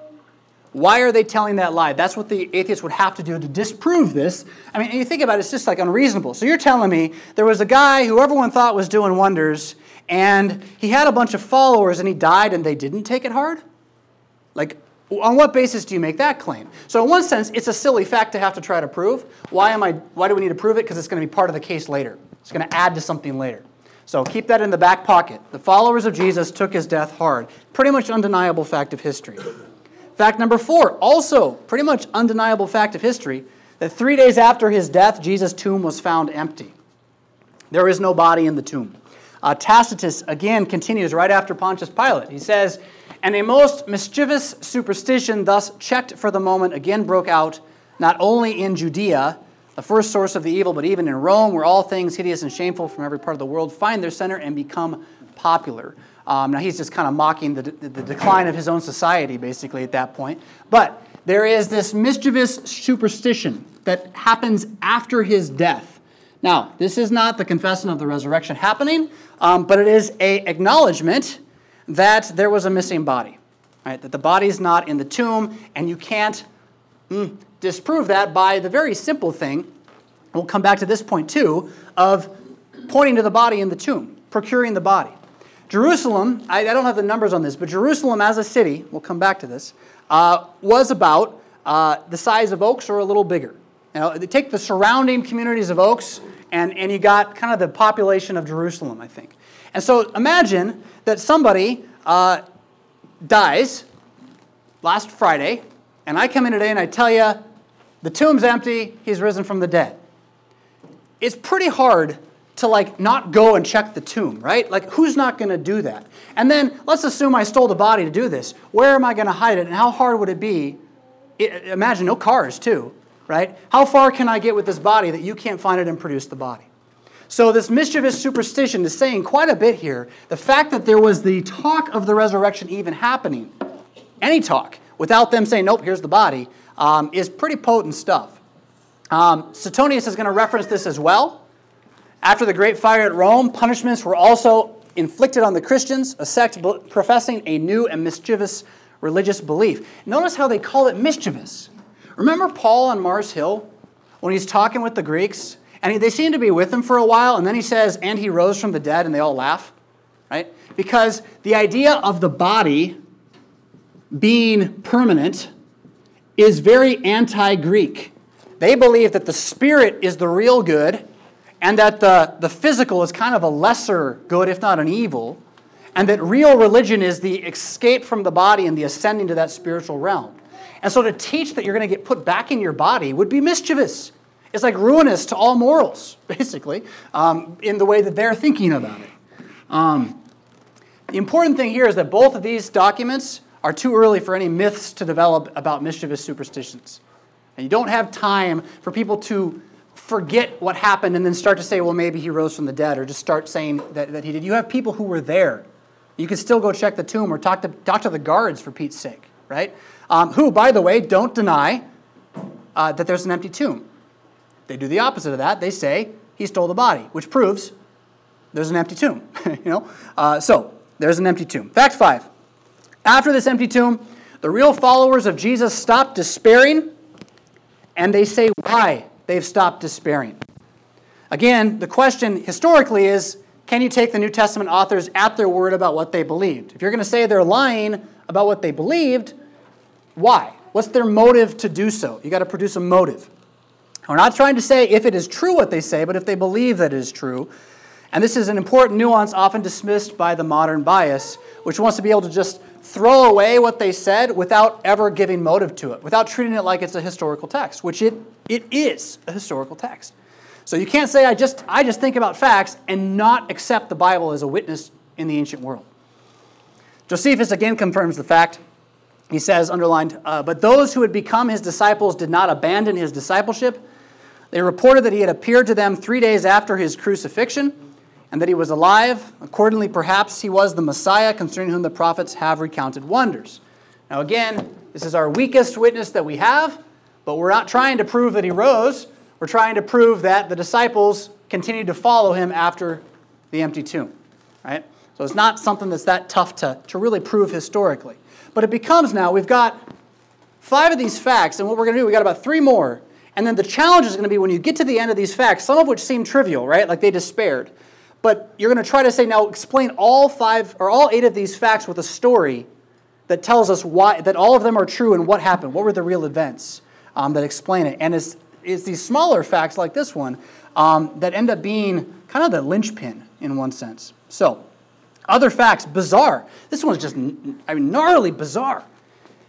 Why are they telling that lie? That's what the atheists would have to do to disprove this. I mean, and you think about it, it's just like unreasonable. So you're telling me there was a guy who everyone thought was doing wonders, and he had a bunch of followers, and he died, and they didn't take it hard? Like, on what basis do you make that claim? So in one sense, it's a silly fact to have to try to prove. Why am I? Why do we need to prove it? Because it's going to be part of the case later. It's going to add to something later. So keep that in the back pocket. The followers of Jesus took his death hard. Pretty much undeniable fact of history. Fact number four, also pretty much undeniable fact of history, that three days after his death, Jesus' tomb was found empty. There is no body in the tomb. Uh, Tacitus, again, continues right after Pontius Pilate. He says, and a most mischievous superstition thus checked for the moment again broke out, not only in Judea, the first source of the evil, but even in Rome, where all things hideous and shameful from every part of the world find their center and become popular. Um, now, he's just kind of mocking the, the, the decline of his own society, basically, at that point. But there is this mischievous superstition that happens after his death. Now, this is not the confession of the resurrection happening, um, but it is an acknowledgement that there was a missing body, right? That the body's not in the tomb, and you can't mm, disprove that by the very simple thing, we'll come back to this point too, of pointing to the body in the tomb, procuring the body. Jerusalem, I, I don't have the numbers on this, but Jerusalem as a city, we'll come back to this, uh, was about uh, the size of Oaks or a little bigger. You know, they take the surrounding communities of Oaks, and, and you got kind of the population of Jerusalem, I think. And so imagine that somebody uh, dies last Friday, and I come in today and I tell you, the tomb's empty, he's risen from the dead. It's pretty hard to like not go and check the tomb, right? Like, who's not going to do that? And then let's assume I stole the body to do this. Where am I going to hide it, and how hard would it be? It, imagine no cars too, right? How far can I get with this body that you can't find it and produce the body? So this mischievous superstition is saying quite a bit here. The fact that there was the talk of the resurrection even happening, any talk, without them saying, nope, here's the body, um, is pretty potent stuff. Um, Suetonius is going to reference this as well. After the great fire at Rome, punishments were also inflicted on the Christians, a sect professing a new and mischievous religious belief. Notice how they call it mischievous. Remember Paul on Mars Hill when he's talking with the Greeks? And he, they seem to be with him for a while, and then he says, and he rose from the dead, and they all laugh, right? Because the idea of the body being permanent is very anti-Greek. They believe that the spirit is the real good, and that the, the physical is kind of a lesser good, if not an evil, and that real religion is the escape from the body and the ascending to that spiritual realm. And so to teach that you're going to get put back in your body would be mischievous. It's like ruinous to all morals, basically, um, in the way that they're thinking about it. Um, the important thing here is that both of these documents are too early for any myths to develop about mischievous superstitions. And you don't have time for people to forget what happened and then start to say, well, maybe he rose from the dead, or just start saying that, that he did. You have people who were there. You can still go check the tomb or talk to, talk to the guards, for Pete's sake, right? Um, who, by the way, don't deny uh, that there's an empty tomb. They do the opposite of that. They say he stole the body, which proves there's an empty tomb. you know, uh, so there's an empty tomb. Fact five. After this empty tomb, the real followers of Jesus stopped despairing, and they say why they've stopped despairing. Again, the question historically is, can you take the New Testament authors at their word about what they believed? If you're going to say they're lying about what they believed, why? What's their motive to do so? You got to produce a motive. We're not trying to say if it is true what they say, but if they believe that it is true. And this is an important nuance often dismissed by the modern bias, which wants to be able to just throw away what they said without ever giving motive to it, without treating it like it's a historical text, which it, it is a historical text. So you can't say, I just, I just think about facts and not accept the Bible as a witness in the ancient world. Josephus again confirms the fact. He says, underlined, uh, but those who had become his disciples did not abandon his discipleship. They reported that he had appeared to them three days after his crucifixion, and that he was alive. Accordingly, perhaps he was the Messiah, concerning whom the prophets have recounted wonders. Now again, this is our weakest witness that we have, but we're not trying to prove that he rose. We're trying to prove that the disciples continued to follow him after the empty tomb. Right? So it's not something that's that tough to, to really prove historically. But it becomes now, we've got five of these facts, and what we're going to do, we've got about three more. And then the challenge is going to be when you get to the end of these facts, some of which seem trivial, right? Like they despaired. But you're going to try to say, now explain all five or all eight of these facts with a story that tells us why, that all of them are true and what happened. What were the real events um, that explain it? And it's, it's these smaller facts like this one um, that end up being kind of the linchpin in one sense. So, other facts, bizarre. This one's just, I mean, gnarly bizarre.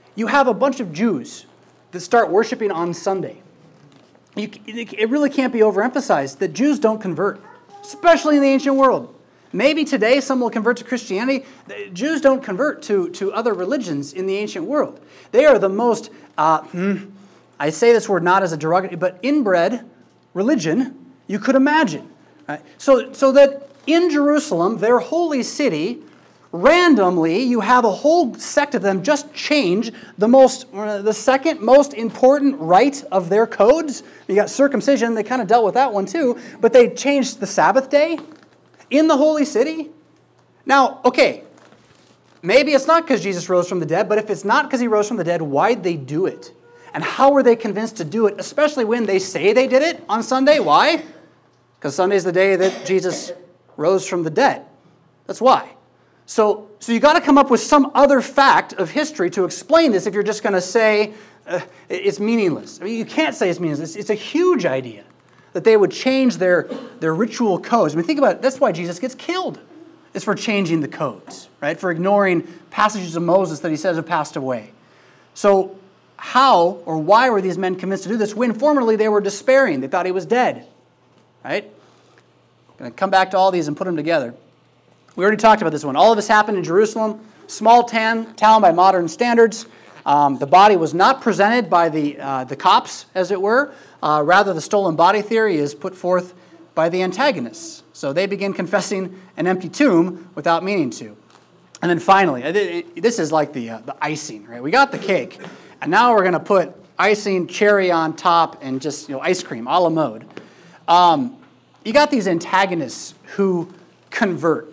you have a bunch of Jews that start worshiping on Sunday. You, it really can't be overemphasized that Jews don't convert, especially in the ancient world. Maybe today some will convert to Christianity. Jews don't convert to, to other religions in the ancient world. They are the most, uh, I say this word not as a derogatory, but inbred religion you could imagine. Right? So, so that in Jerusalem, their holy city, randomly, you have a whole sect of them just change the most, uh, the second most important rite of their codes. You got circumcision, they kind of dealt with that one too, but they changed the Sabbath day in the holy city. Now, okay, maybe it's not because Jesus rose from the dead, but if it's not because he rose from the dead, why'd they do it? And how were they convinced to do it, especially when they say they did it on Sunday? Why? Because Sunday's the day that Jesus rose from the dead. That's why. So, so you got to come up with some other fact of history to explain this if you're just going to say uh, it's meaningless. I mean, you can't say it's meaningless. It's, it's a huge idea that they would change their, their ritual codes. I mean, think about it. That's why Jesus gets killed. It's for changing the codes, right? For ignoring passages of Moses that he says have passed away. So how or why were these men convinced to do this when formerly they were despairing? They thought he was dead, right? I'm going to come back to all these and put them together. We already talked about this one. All of this happened in Jerusalem, small town, town by modern standards. Um, the body was not presented by the, uh, the cops, as it were. Uh, rather, the stolen body theory is put forth by the antagonists. So they begin confessing an empty tomb without meaning to. And then finally, this is like the, uh, the icing, right? We got the cake, and now we're going to put icing, cherry on top, and just, you know, ice cream, a la mode. Um, you got these antagonists who convert.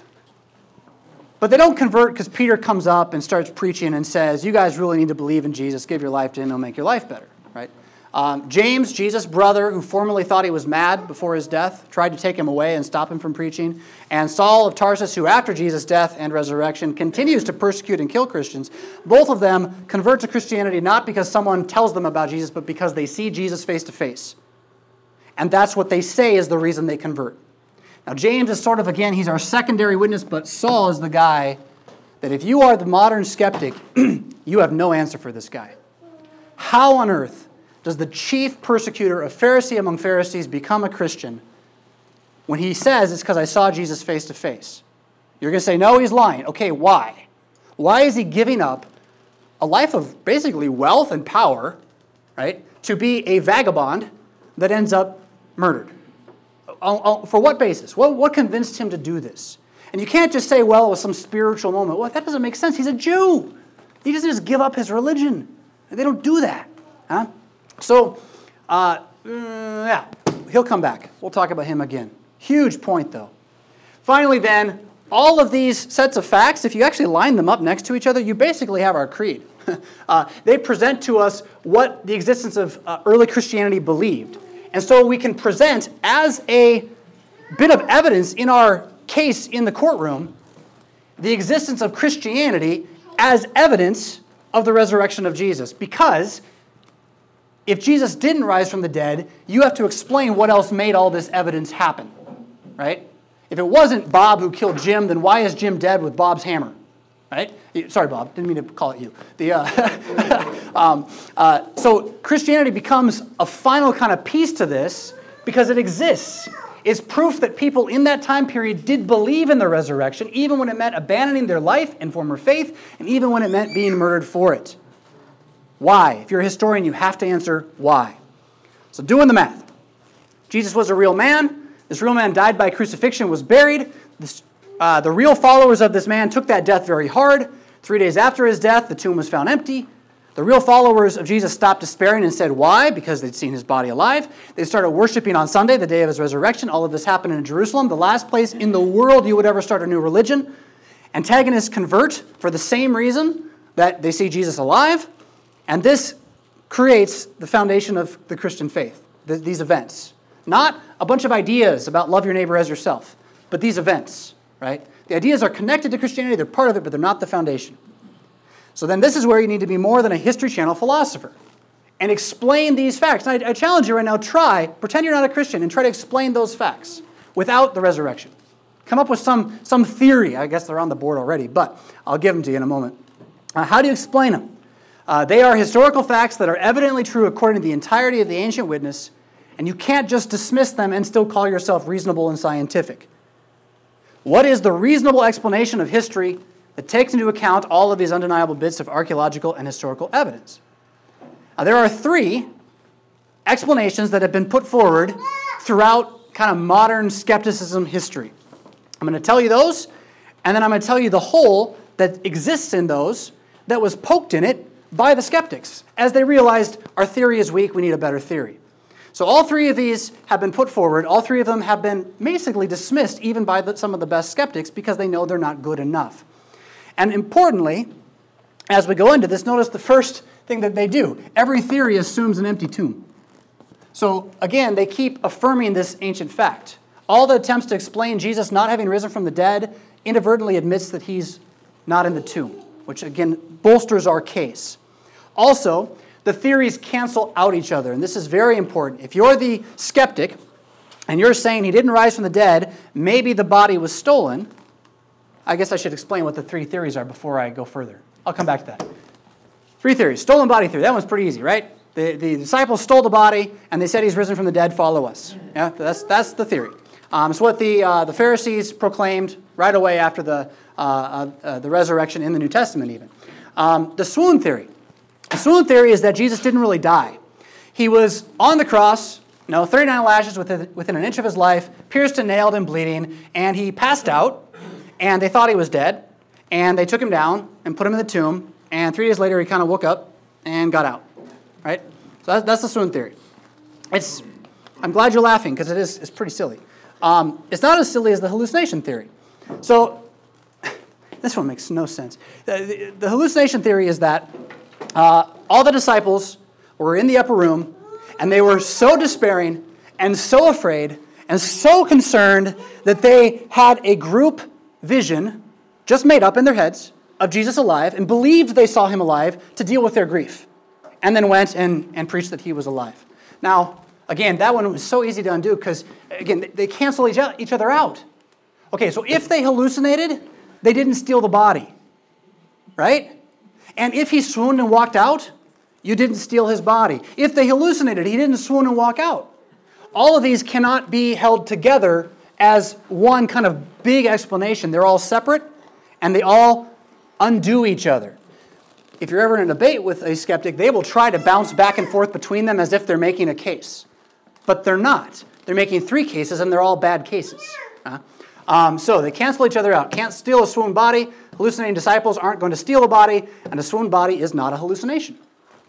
But they don't convert because Peter comes up and starts preaching and says, you guys really need to believe in Jesus, give your life to him, he'll make your life better, right? Um, James, Jesus' brother, who formerly thought he was mad before his death, tried to take him away and stop him from preaching. And Saul of Tarsus, who after Jesus' death and resurrection continues to persecute and kill Christians, both of them convert to Christianity not because someone tells them about Jesus, but because they see Jesus face to face. And that's what they say is the reason they convert. Now, James is sort of, again, he's our secondary witness, but Saul is the guy that if you are the modern skeptic, you have no answer for this guy. How on earth does the chief persecutor, a Pharisee among Pharisees, become a Christian when he says it's because I saw Jesus face to face? You're going to say, no, he's lying. Okay, why? Why is he giving up a life of basically wealth and power, right, to be a vagabond that ends up murdered? For what basis? What, what convinced him to do this? And you can't just say, well, it was some spiritual moment. Well, that doesn't make sense. He's a Jew. He doesn't just give up his religion. They don't do that. Huh? So, uh, yeah, he'll come back. We'll talk about him again. Huge point, though. Finally, then, all of these sets of facts, if you actually line them up next to each other, you basically have our creed. uh, they present to us what the existence of uh, early Christianity believed. And so we can present as a bit of evidence in our case in the courtroom the existence of Christianity as evidence of the resurrection of Jesus. Because if Jesus didn't rise from the dead, you have to explain what else made all this evidence happen, right? If it wasn't Bob who killed Jim, then why is Jim dead with Bob's hammer, right? Sorry, Bob, didn't mean to call it you. The, uh, um, uh, so Christianity becomes a final kind of piece to this because it exists. It's proof that people in that time period did believe in the resurrection, even when it meant abandoning their life and former faith, and even when it meant being murdered for it. Why? If you're a historian, you have to answer why. So doing the math. Jesus was a real man. This real man died by crucifixion, was buried. This, uh, the real followers of this man took that death very hard. Three days after his death, the tomb was found empty. The real followers of Jesus stopped despairing and said, why? Because they'd seen his body alive. They started worshiping on Sunday, the day of his resurrection. All of this happened in Jerusalem, the last place in the world you would ever start a new religion. Antagonists convert for the same reason, that they see Jesus alive. And this creates the foundation of the Christian faith, th- these events. Not a bunch of ideas about love your neighbor as yourself, but these events, right? The ideas are connected to Christianity, they're part of it, but they're not the foundation. So then this is where you need to be more than a History Channel philosopher and explain these facts. And I, I challenge you right now, try, pretend you're not a Christian and try to explain those facts without the resurrection. Come up with some, some theory. I guess they're on the board already, but I'll give them to you in a moment. Uh, how do you explain them? Uh, they are historical facts that are evidently true according to the entirety of the ancient witness, and you can't just dismiss them and still call yourself reasonable and scientific. What is the reasonable explanation of history that takes into account all of these undeniable bits of archaeological and historical evidence? Now, there are three explanations that have been put forward throughout kind of modern skepticism history. I'm going to tell you those, and then I'm going to tell you the hole that exists in those that was poked in it by the skeptics as they realized our theory is weak, we need a better theory. So all three of these have been put forward. All three of them have been basically dismissed even by the, some of the best skeptics because they know they're not good enough. And importantly, as we go into this, notice the first thing that they do. Every theory assumes an empty tomb. So again, they keep affirming this ancient fact. All the attempts to explain Jesus not having risen from the dead inadvertently admits that he's not in the tomb, which again bolsters our case. Also, the theories cancel out each other, and this is very important. If you're the skeptic and you're saying he didn't rise from the dead, maybe the body was stolen, I guess I should explain what the three theories are before I go further. I'll come back to that. Three theories. Stolen body theory. That one's pretty easy, right? The, the disciples stole the body, and they said he's risen from the dead, follow us. Yeah, that's, that's the theory. Um, it's what the, uh, the Pharisees proclaimed right away after the, uh, uh, uh, the resurrection in the New Testament even. Um, the swoon theory. The swoon theory is that Jesus didn't really die. He was on the cross, you know, thirty-nine lashes within, within an inch of his life, pierced and nailed and bleeding, and he passed out, and they thought he was dead, and they took him down and put him in the tomb, and three days later he kind of woke up and got out, right? So that's, that's the swoon theory. It's, I'm glad you're laughing because it is it's pretty silly. Um, it's not as silly as the hallucination theory. So this one makes no sense. The, the, the hallucination theory is that Uh, all the disciples were in the upper room, and they were so despairing and so afraid and so concerned that they had a group vision just made up in their heads of Jesus alive and believed they saw him alive to deal with their grief, and then went and, and preached that he was alive. Now, again, that one was so easy to undo because, again, they, they cancel each, each other out. Okay, so if they hallucinated, they didn't steal the body, right? And if he swooned and walked out, you didn't steal his body. If they hallucinated, he didn't swoon and walk out. All of these cannot be held together as one kind of big explanation. They're all separate, and they all undo each other. If you're ever in a debate with a skeptic, they will try to bounce back and forth between them as if they're making a case. But they're not. They're making three cases, and they're all bad cases. Uh, um, so they cancel each other out. Can't steal a swooned body. Hallucinating disciples aren't going to steal a body, and a swooned body is not a hallucination.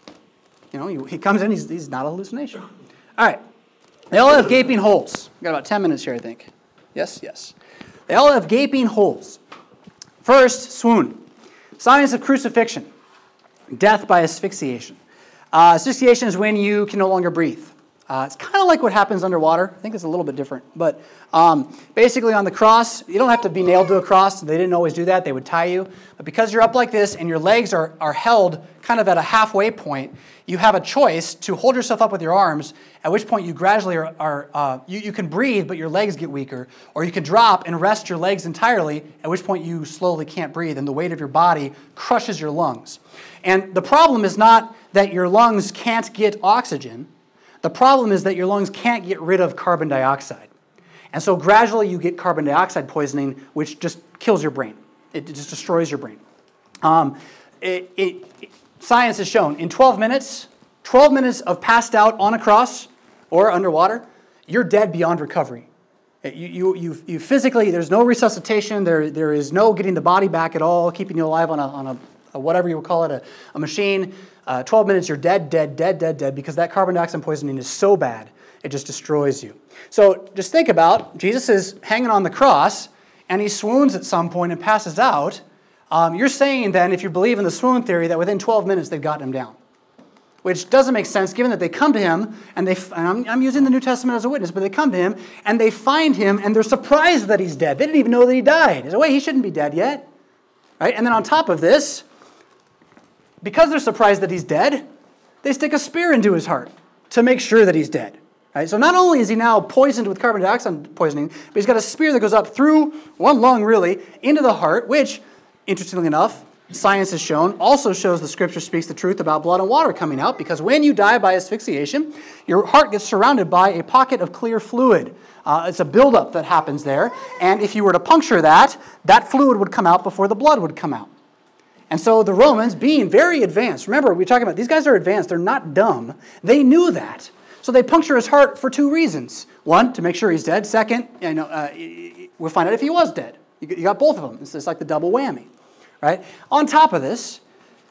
You know, he comes in, he's, he's not a hallucination. All right. They all have gaping holes. We've got about ten minutes here, I think. Yes, yes. They all have gaping holes. First, swoon. Science of crucifixion. Death by asphyxiation. Uh, asphyxiation is when you can no longer breathe. Uh, it's kind of like what happens underwater. I think it's a little bit different. But um, basically on the cross, you don't have to be nailed to a cross. They didn't always do that. They would tie you. But because you're up like this and your legs are, are held kind of at a halfway point, you have a choice to hold yourself up with your arms, at which point you gradually are, are uh, you, you can breathe, but your legs get weaker. Or you can drop and rest your legs entirely, at which point you slowly can't breathe, and the weight of your body crushes your lungs. And the problem is not that your lungs can't get oxygen. The problem is that your lungs can't get rid of carbon dioxide. And so gradually you get carbon dioxide poisoning, which just kills your brain. It just destroys your brain. Um, it, it, it, science has shown in twelve minutes, twelve minutes of passed out on a cross or underwater, you're dead beyond recovery. You, you, you, you physically, there's no resuscitation, there, there is no getting the body back at all, keeping you alive on a, on a, a whatever you would call it, a, a machine. Uh, twelve minutes, you're dead, dead, dead, dead, dead, because that carbon dioxide poisoning is so bad, it just destroys you. So just think about, Jesus is hanging on the cross, and he swoons at some point and passes out. Um, you're saying then, if you believe in the swoon theory, that within twelve minutes they've gotten him down. Which doesn't make sense, given that they come to him, and they, and I'm, I'm using the New Testament as a witness, but they come to him, and they find him, and they're surprised that he's dead. They didn't even know that he died. They say, wait, he shouldn't be dead yet. Right? And then on top of this, because they're surprised that he's dead, they stick a spear into his heart to make sure that he's dead. Right? So not only is he now poisoned with carbon dioxide poisoning, but he's got a spear that goes up through one lung, really, into the heart, which, interestingly enough, science has shown, also shows the Scripture speaks the truth about blood and water coming out, because when you die by asphyxiation, your heart gets surrounded by a pocket of clear fluid. Uh, it's a buildup that happens there, and if you were to puncture that, that fluid would come out before the blood would come out. And so the Romans, being very advanced, remember, we were talking about, these guys are advanced, they're not dumb. They knew that. So they puncture his heart for two reasons. One, to make sure he's dead. Second, you know, uh, we'll find out if he was dead. You got both of them. It's just like the double whammy. Right? On top of this,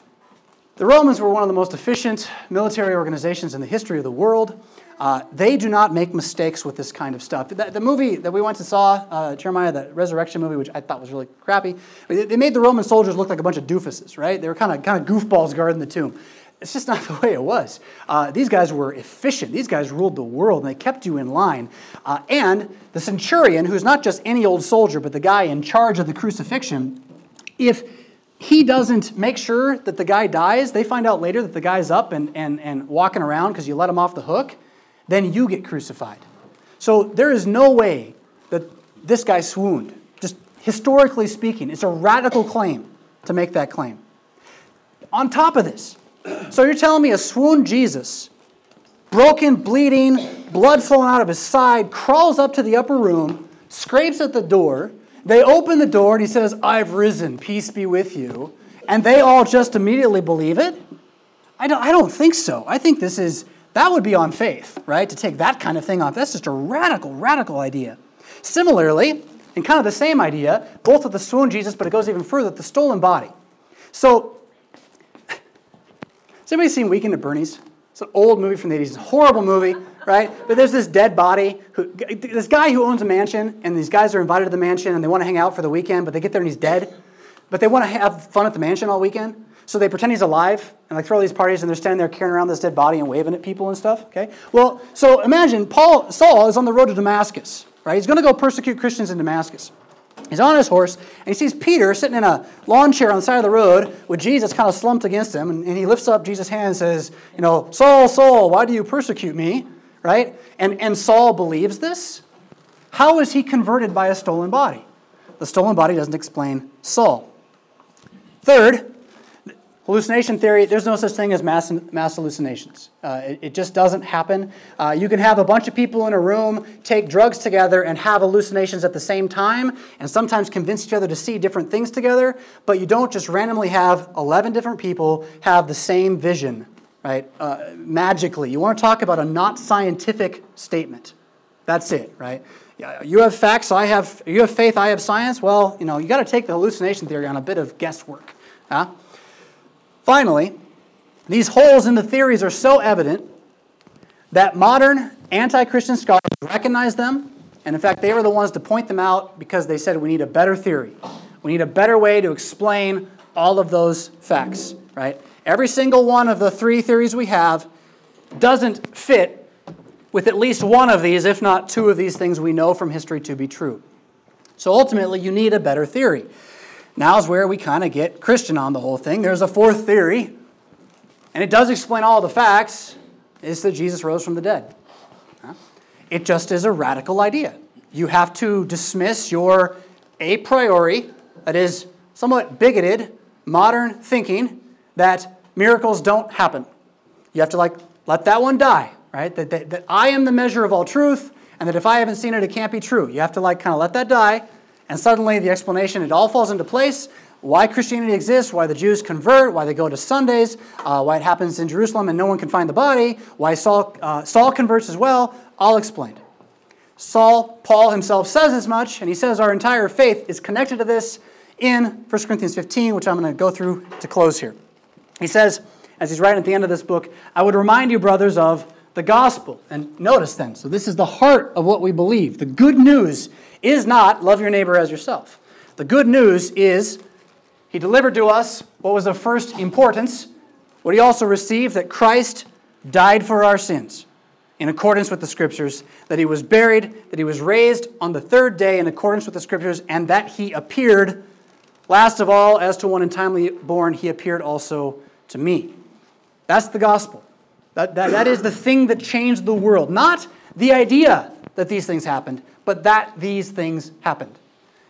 the Romans were one of the most efficient military organizations in the history of the world. Uh, they do not make mistakes with this kind of stuff. The, the movie that we went and saw, uh, Jeremiah, the resurrection movie, which I thought was really crappy, they made the Roman soldiers look like a bunch of doofuses, right? They were kind of kind of goofballs guarding the tomb. It's just not the way it was. Uh, these guys were efficient. These guys ruled the world, and they kept you in line. Uh, and the centurion, who's not just any old soldier, but the guy in charge of the crucifixion, if he doesn't make sure that the guy dies, they find out later that the guy's up and, and, and walking around because you let him off the hook, then you get crucified. So there is no way that this guy swooned. Just historically speaking, it's a radical claim to make that claim. On top of this, so you're telling me a swooned Jesus, broken, bleeding, blood flowing out of his side, crawls up to the upper room, scrapes at the door. They open the door and he says, "I've risen, peace be with you." And they all just immediately believe it? I don't, I don't think so. I think this is, that would be on faith, right? To take that kind of thing off. That's just a radical, radical idea. Similarly, and kind of the same idea, both with the swooned Jesus, but it goes even further, the stolen body. So, has anybody seen Weekend at Bernie's? It's an old movie from the eighties. It's a horrible movie, right? But there's this dead body, who, this guy who owns a mansion, and these guys are invited to the mansion, and they want to hang out for the weekend, but they get there and he's dead. But they want to have fun at the mansion all weekend, so they pretend he's alive, and like throw these parties, and they're standing there carrying around this dead body and waving at people and stuff, okay? Well, so imagine Paul, Saul is on the road to Damascus, right? He's going to go persecute Christians in Damascus. He's on his horse, and he sees Peter sitting in a lawn chair on the side of the road with Jesus kind of slumped against him, and, and he lifts up Jesus' hand and says, you know, "Saul, Saul, why do you persecute me?" Right? And, and Saul believes this. How is he converted by a stolen body? The stolen body doesn't explain Saul. Third, hallucination theory, there's no such thing as mass, mass hallucinations. Uh, it, it just doesn't happen. Uh, you can have a bunch of people in a room take drugs together and have hallucinations at the same time and sometimes convince each other to see different things together, but you don't just randomly have eleven different people have the same vision, right? Uh, magically. You want to talk about a not scientific statement. That's it, right? You have facts, I have, you have faith, I have science. Well, you know, you got to take the hallucination theory on a bit of guesswork. Huh? Finally, these holes in the theories are so evident that modern anti-Christian scholars recognize them, and in fact, they were the ones to point them out because they said we need a better theory. We need a better way to explain all of those facts, right? Every single one of the three theories we have doesn't fit with at least one of these, if not two of these things we know from history to be true. So ultimately, you need a better theory. Now's where we kind of get Christian on the whole thing. There's a fourth theory, and it does explain all the facts, is that Jesus rose from the dead. It just is a radical idea. You have to dismiss your a priori, that is somewhat bigoted, modern thinking that miracles don't happen. You have to like let that one die, right? That, that, that I am the measure of all truth, and that if I haven't seen it, it can't be true. You have to like kind of let that die. And suddenly the explanation, it all falls into place. Why Christianity exists, why the Jews convert, why they go to Sundays, uh, why it happens in Jerusalem and no one can find the body, why Saul, uh, Saul converts as well, all explained. Saul, Paul himself says as much, and he says our entire faith is connected to this in First Corinthians fifteen, which I'm going to go through to close here. He says, as he's writing at the end of this book, "I would remind you, brothers, of the gospel." And notice then, so this is the heart of what we believe. The good news is not love your neighbor as yourself. The good news is he delivered to us what was of first importance, what he also received, that Christ died for our sins in accordance with the Scriptures, that he was buried, that he was raised on the third day in accordance with the Scriptures, and that he appeared, last of all, as to one untimely born, he appeared also to me. That's the gospel. That, that, that is the thing that changed the world. Not the idea that these things happened, but that these things happened.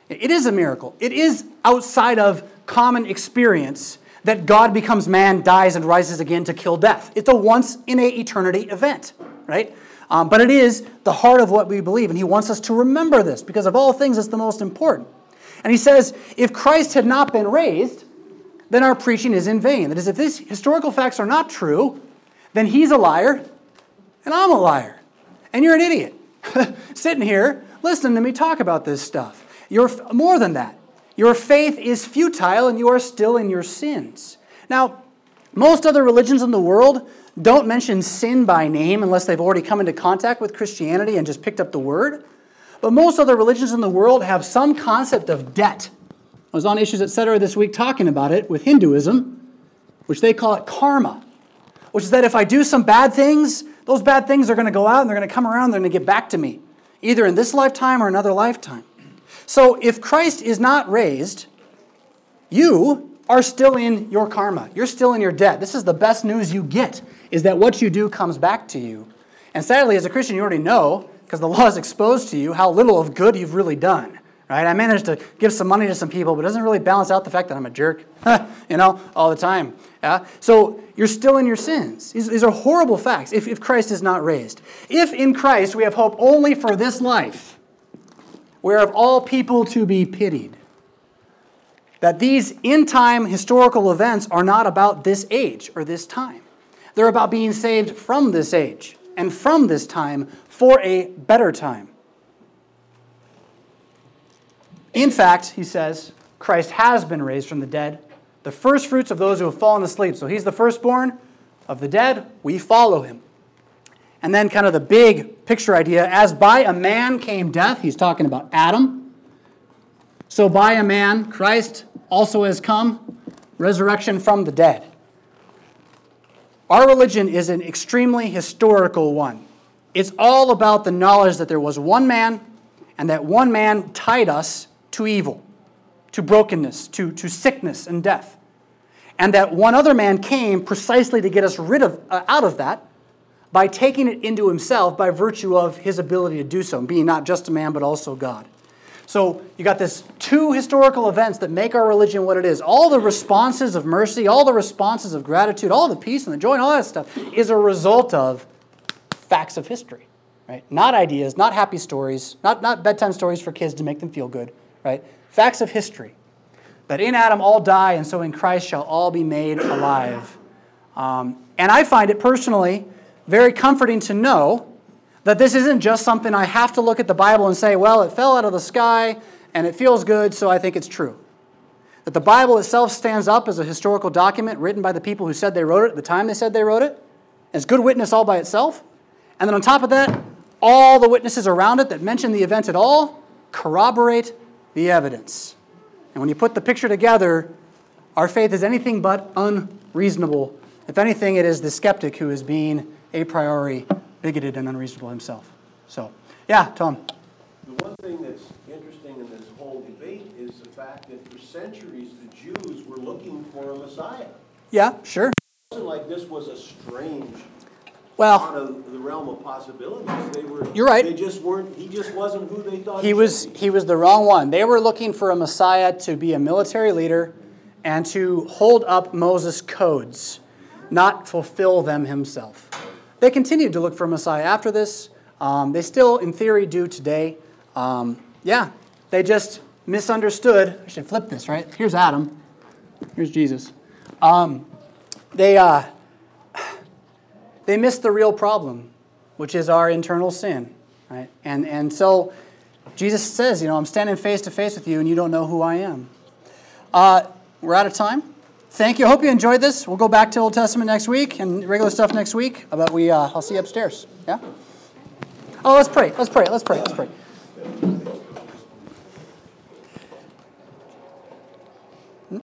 It is a miracle. It is outside of common experience that God becomes man, dies, and rises again to kill death. It's a once-in-a-eternity event, right? Um, but it is the heart of what we believe, and he wants us to remember this, because of all things, it's the most important. And he says, if Christ had not been raised, then our preaching is in vain. That is, if these historical facts are not true, then he's a liar, and I'm a liar, and you're an idiot. Sitting here, listening to me talk about this stuff. You're more than that. Your faith is futile, and you are still in your sins. Now, most other religions in the world don't mention sin by name unless they've already come into contact with Christianity and just picked up the word. But most other religions in the world have some concept of debt. I was on Issues, et cetera this week talking about it with Hinduism, which they call it karma, which is that if I do some bad things, those bad things are going to go out and they're going to come around and they're going to get back to me, either in this lifetime or another lifetime. So if Christ is not raised, you are still in your karma. You're still in your debt. This is the best news you get, is that what you do comes back to you. And sadly, as a Christian, you already know, because the law is exposed to you, how little of good you've really done. Right? I managed to give some money to some people, but it doesn't really balance out the fact that I'm a jerk, you know, all the time. Yeah? So you're still in your sins. These, these are horrible facts if, if Christ is not raised. If in Christ we have hope only for this life, we're of all people to be pitied. That these in-time historical events are not about this age or this time. They're about being saved from this age and from this time for a better time. In fact, he says, Christ has been raised from the dead, the first fruits of those who have fallen asleep. So he's the firstborn of the dead. We follow him. And then kind of the big picture idea, as by a man came death, he's talking about Adam. So by a man, Christ also has come, resurrection from the dead. Our religion is an extremely historical one. It's all about the knowledge that there was one man, and that one man tied us to evil, to brokenness, to, to sickness and death. And that one other man came precisely to get us rid of, uh, out of that by taking it into himself by virtue of his ability to do so, being not just a man but also God. So you got this two historical events that make our religion what it is. All the responses of mercy, all the responses of gratitude, all the peace and the joy and all that stuff is a result of facts of history. Right? Not ideas, not happy stories, not, not bedtime stories for kids to make them feel good. Right? Facts of history. That in Adam all die, and so in Christ shall all be made alive. Um, and I find it personally very comforting to know that this isn't just something I have to look at the Bible and say, well, it fell out of the sky and it feels good, so I think it's true. That the Bible itself stands up as a historical document written by the people who said they wrote it at the time they said they wrote it. It's good witness all by itself. And then on top of that, all the witnesses around it that mention the event at all corroborate the evidence. And when you put the picture together, our faith is anything but unreasonable. If anything, it is the skeptic who is being a priori bigoted and unreasonable himself. So, yeah, Tom. The one thing that's interesting in this whole debate is the fact that for centuries the Jews were looking for a Messiah. Yeah, sure. It wasn't like this was a strange well, out of the realm of possibilities. They were. You're right. They just weren't. He just wasn't who they thought he, he was. Be. He was the wrong one. They were looking for a Messiah to be a military leader and to hold up Moses' codes, not fulfill them himself. They continued to look for a Messiah after this. Um, they still, in theory, do today. Um, yeah, they just misunderstood. I should flip this, right? Here's Adam. Here's Jesus. Um, they uh, they missed the real problem, which is our internal sin, right? And and so Jesus says, you know, I'm standing face to face with you, and you don't know who I am. Uh, we're out of time. Thank you. I hope you enjoyed this. We'll go back to Old Testament next week and regular stuff next week. But we, uh, I'll see you upstairs. Yeah. Oh, let's pray. Let's pray. Let's pray. Let's pray.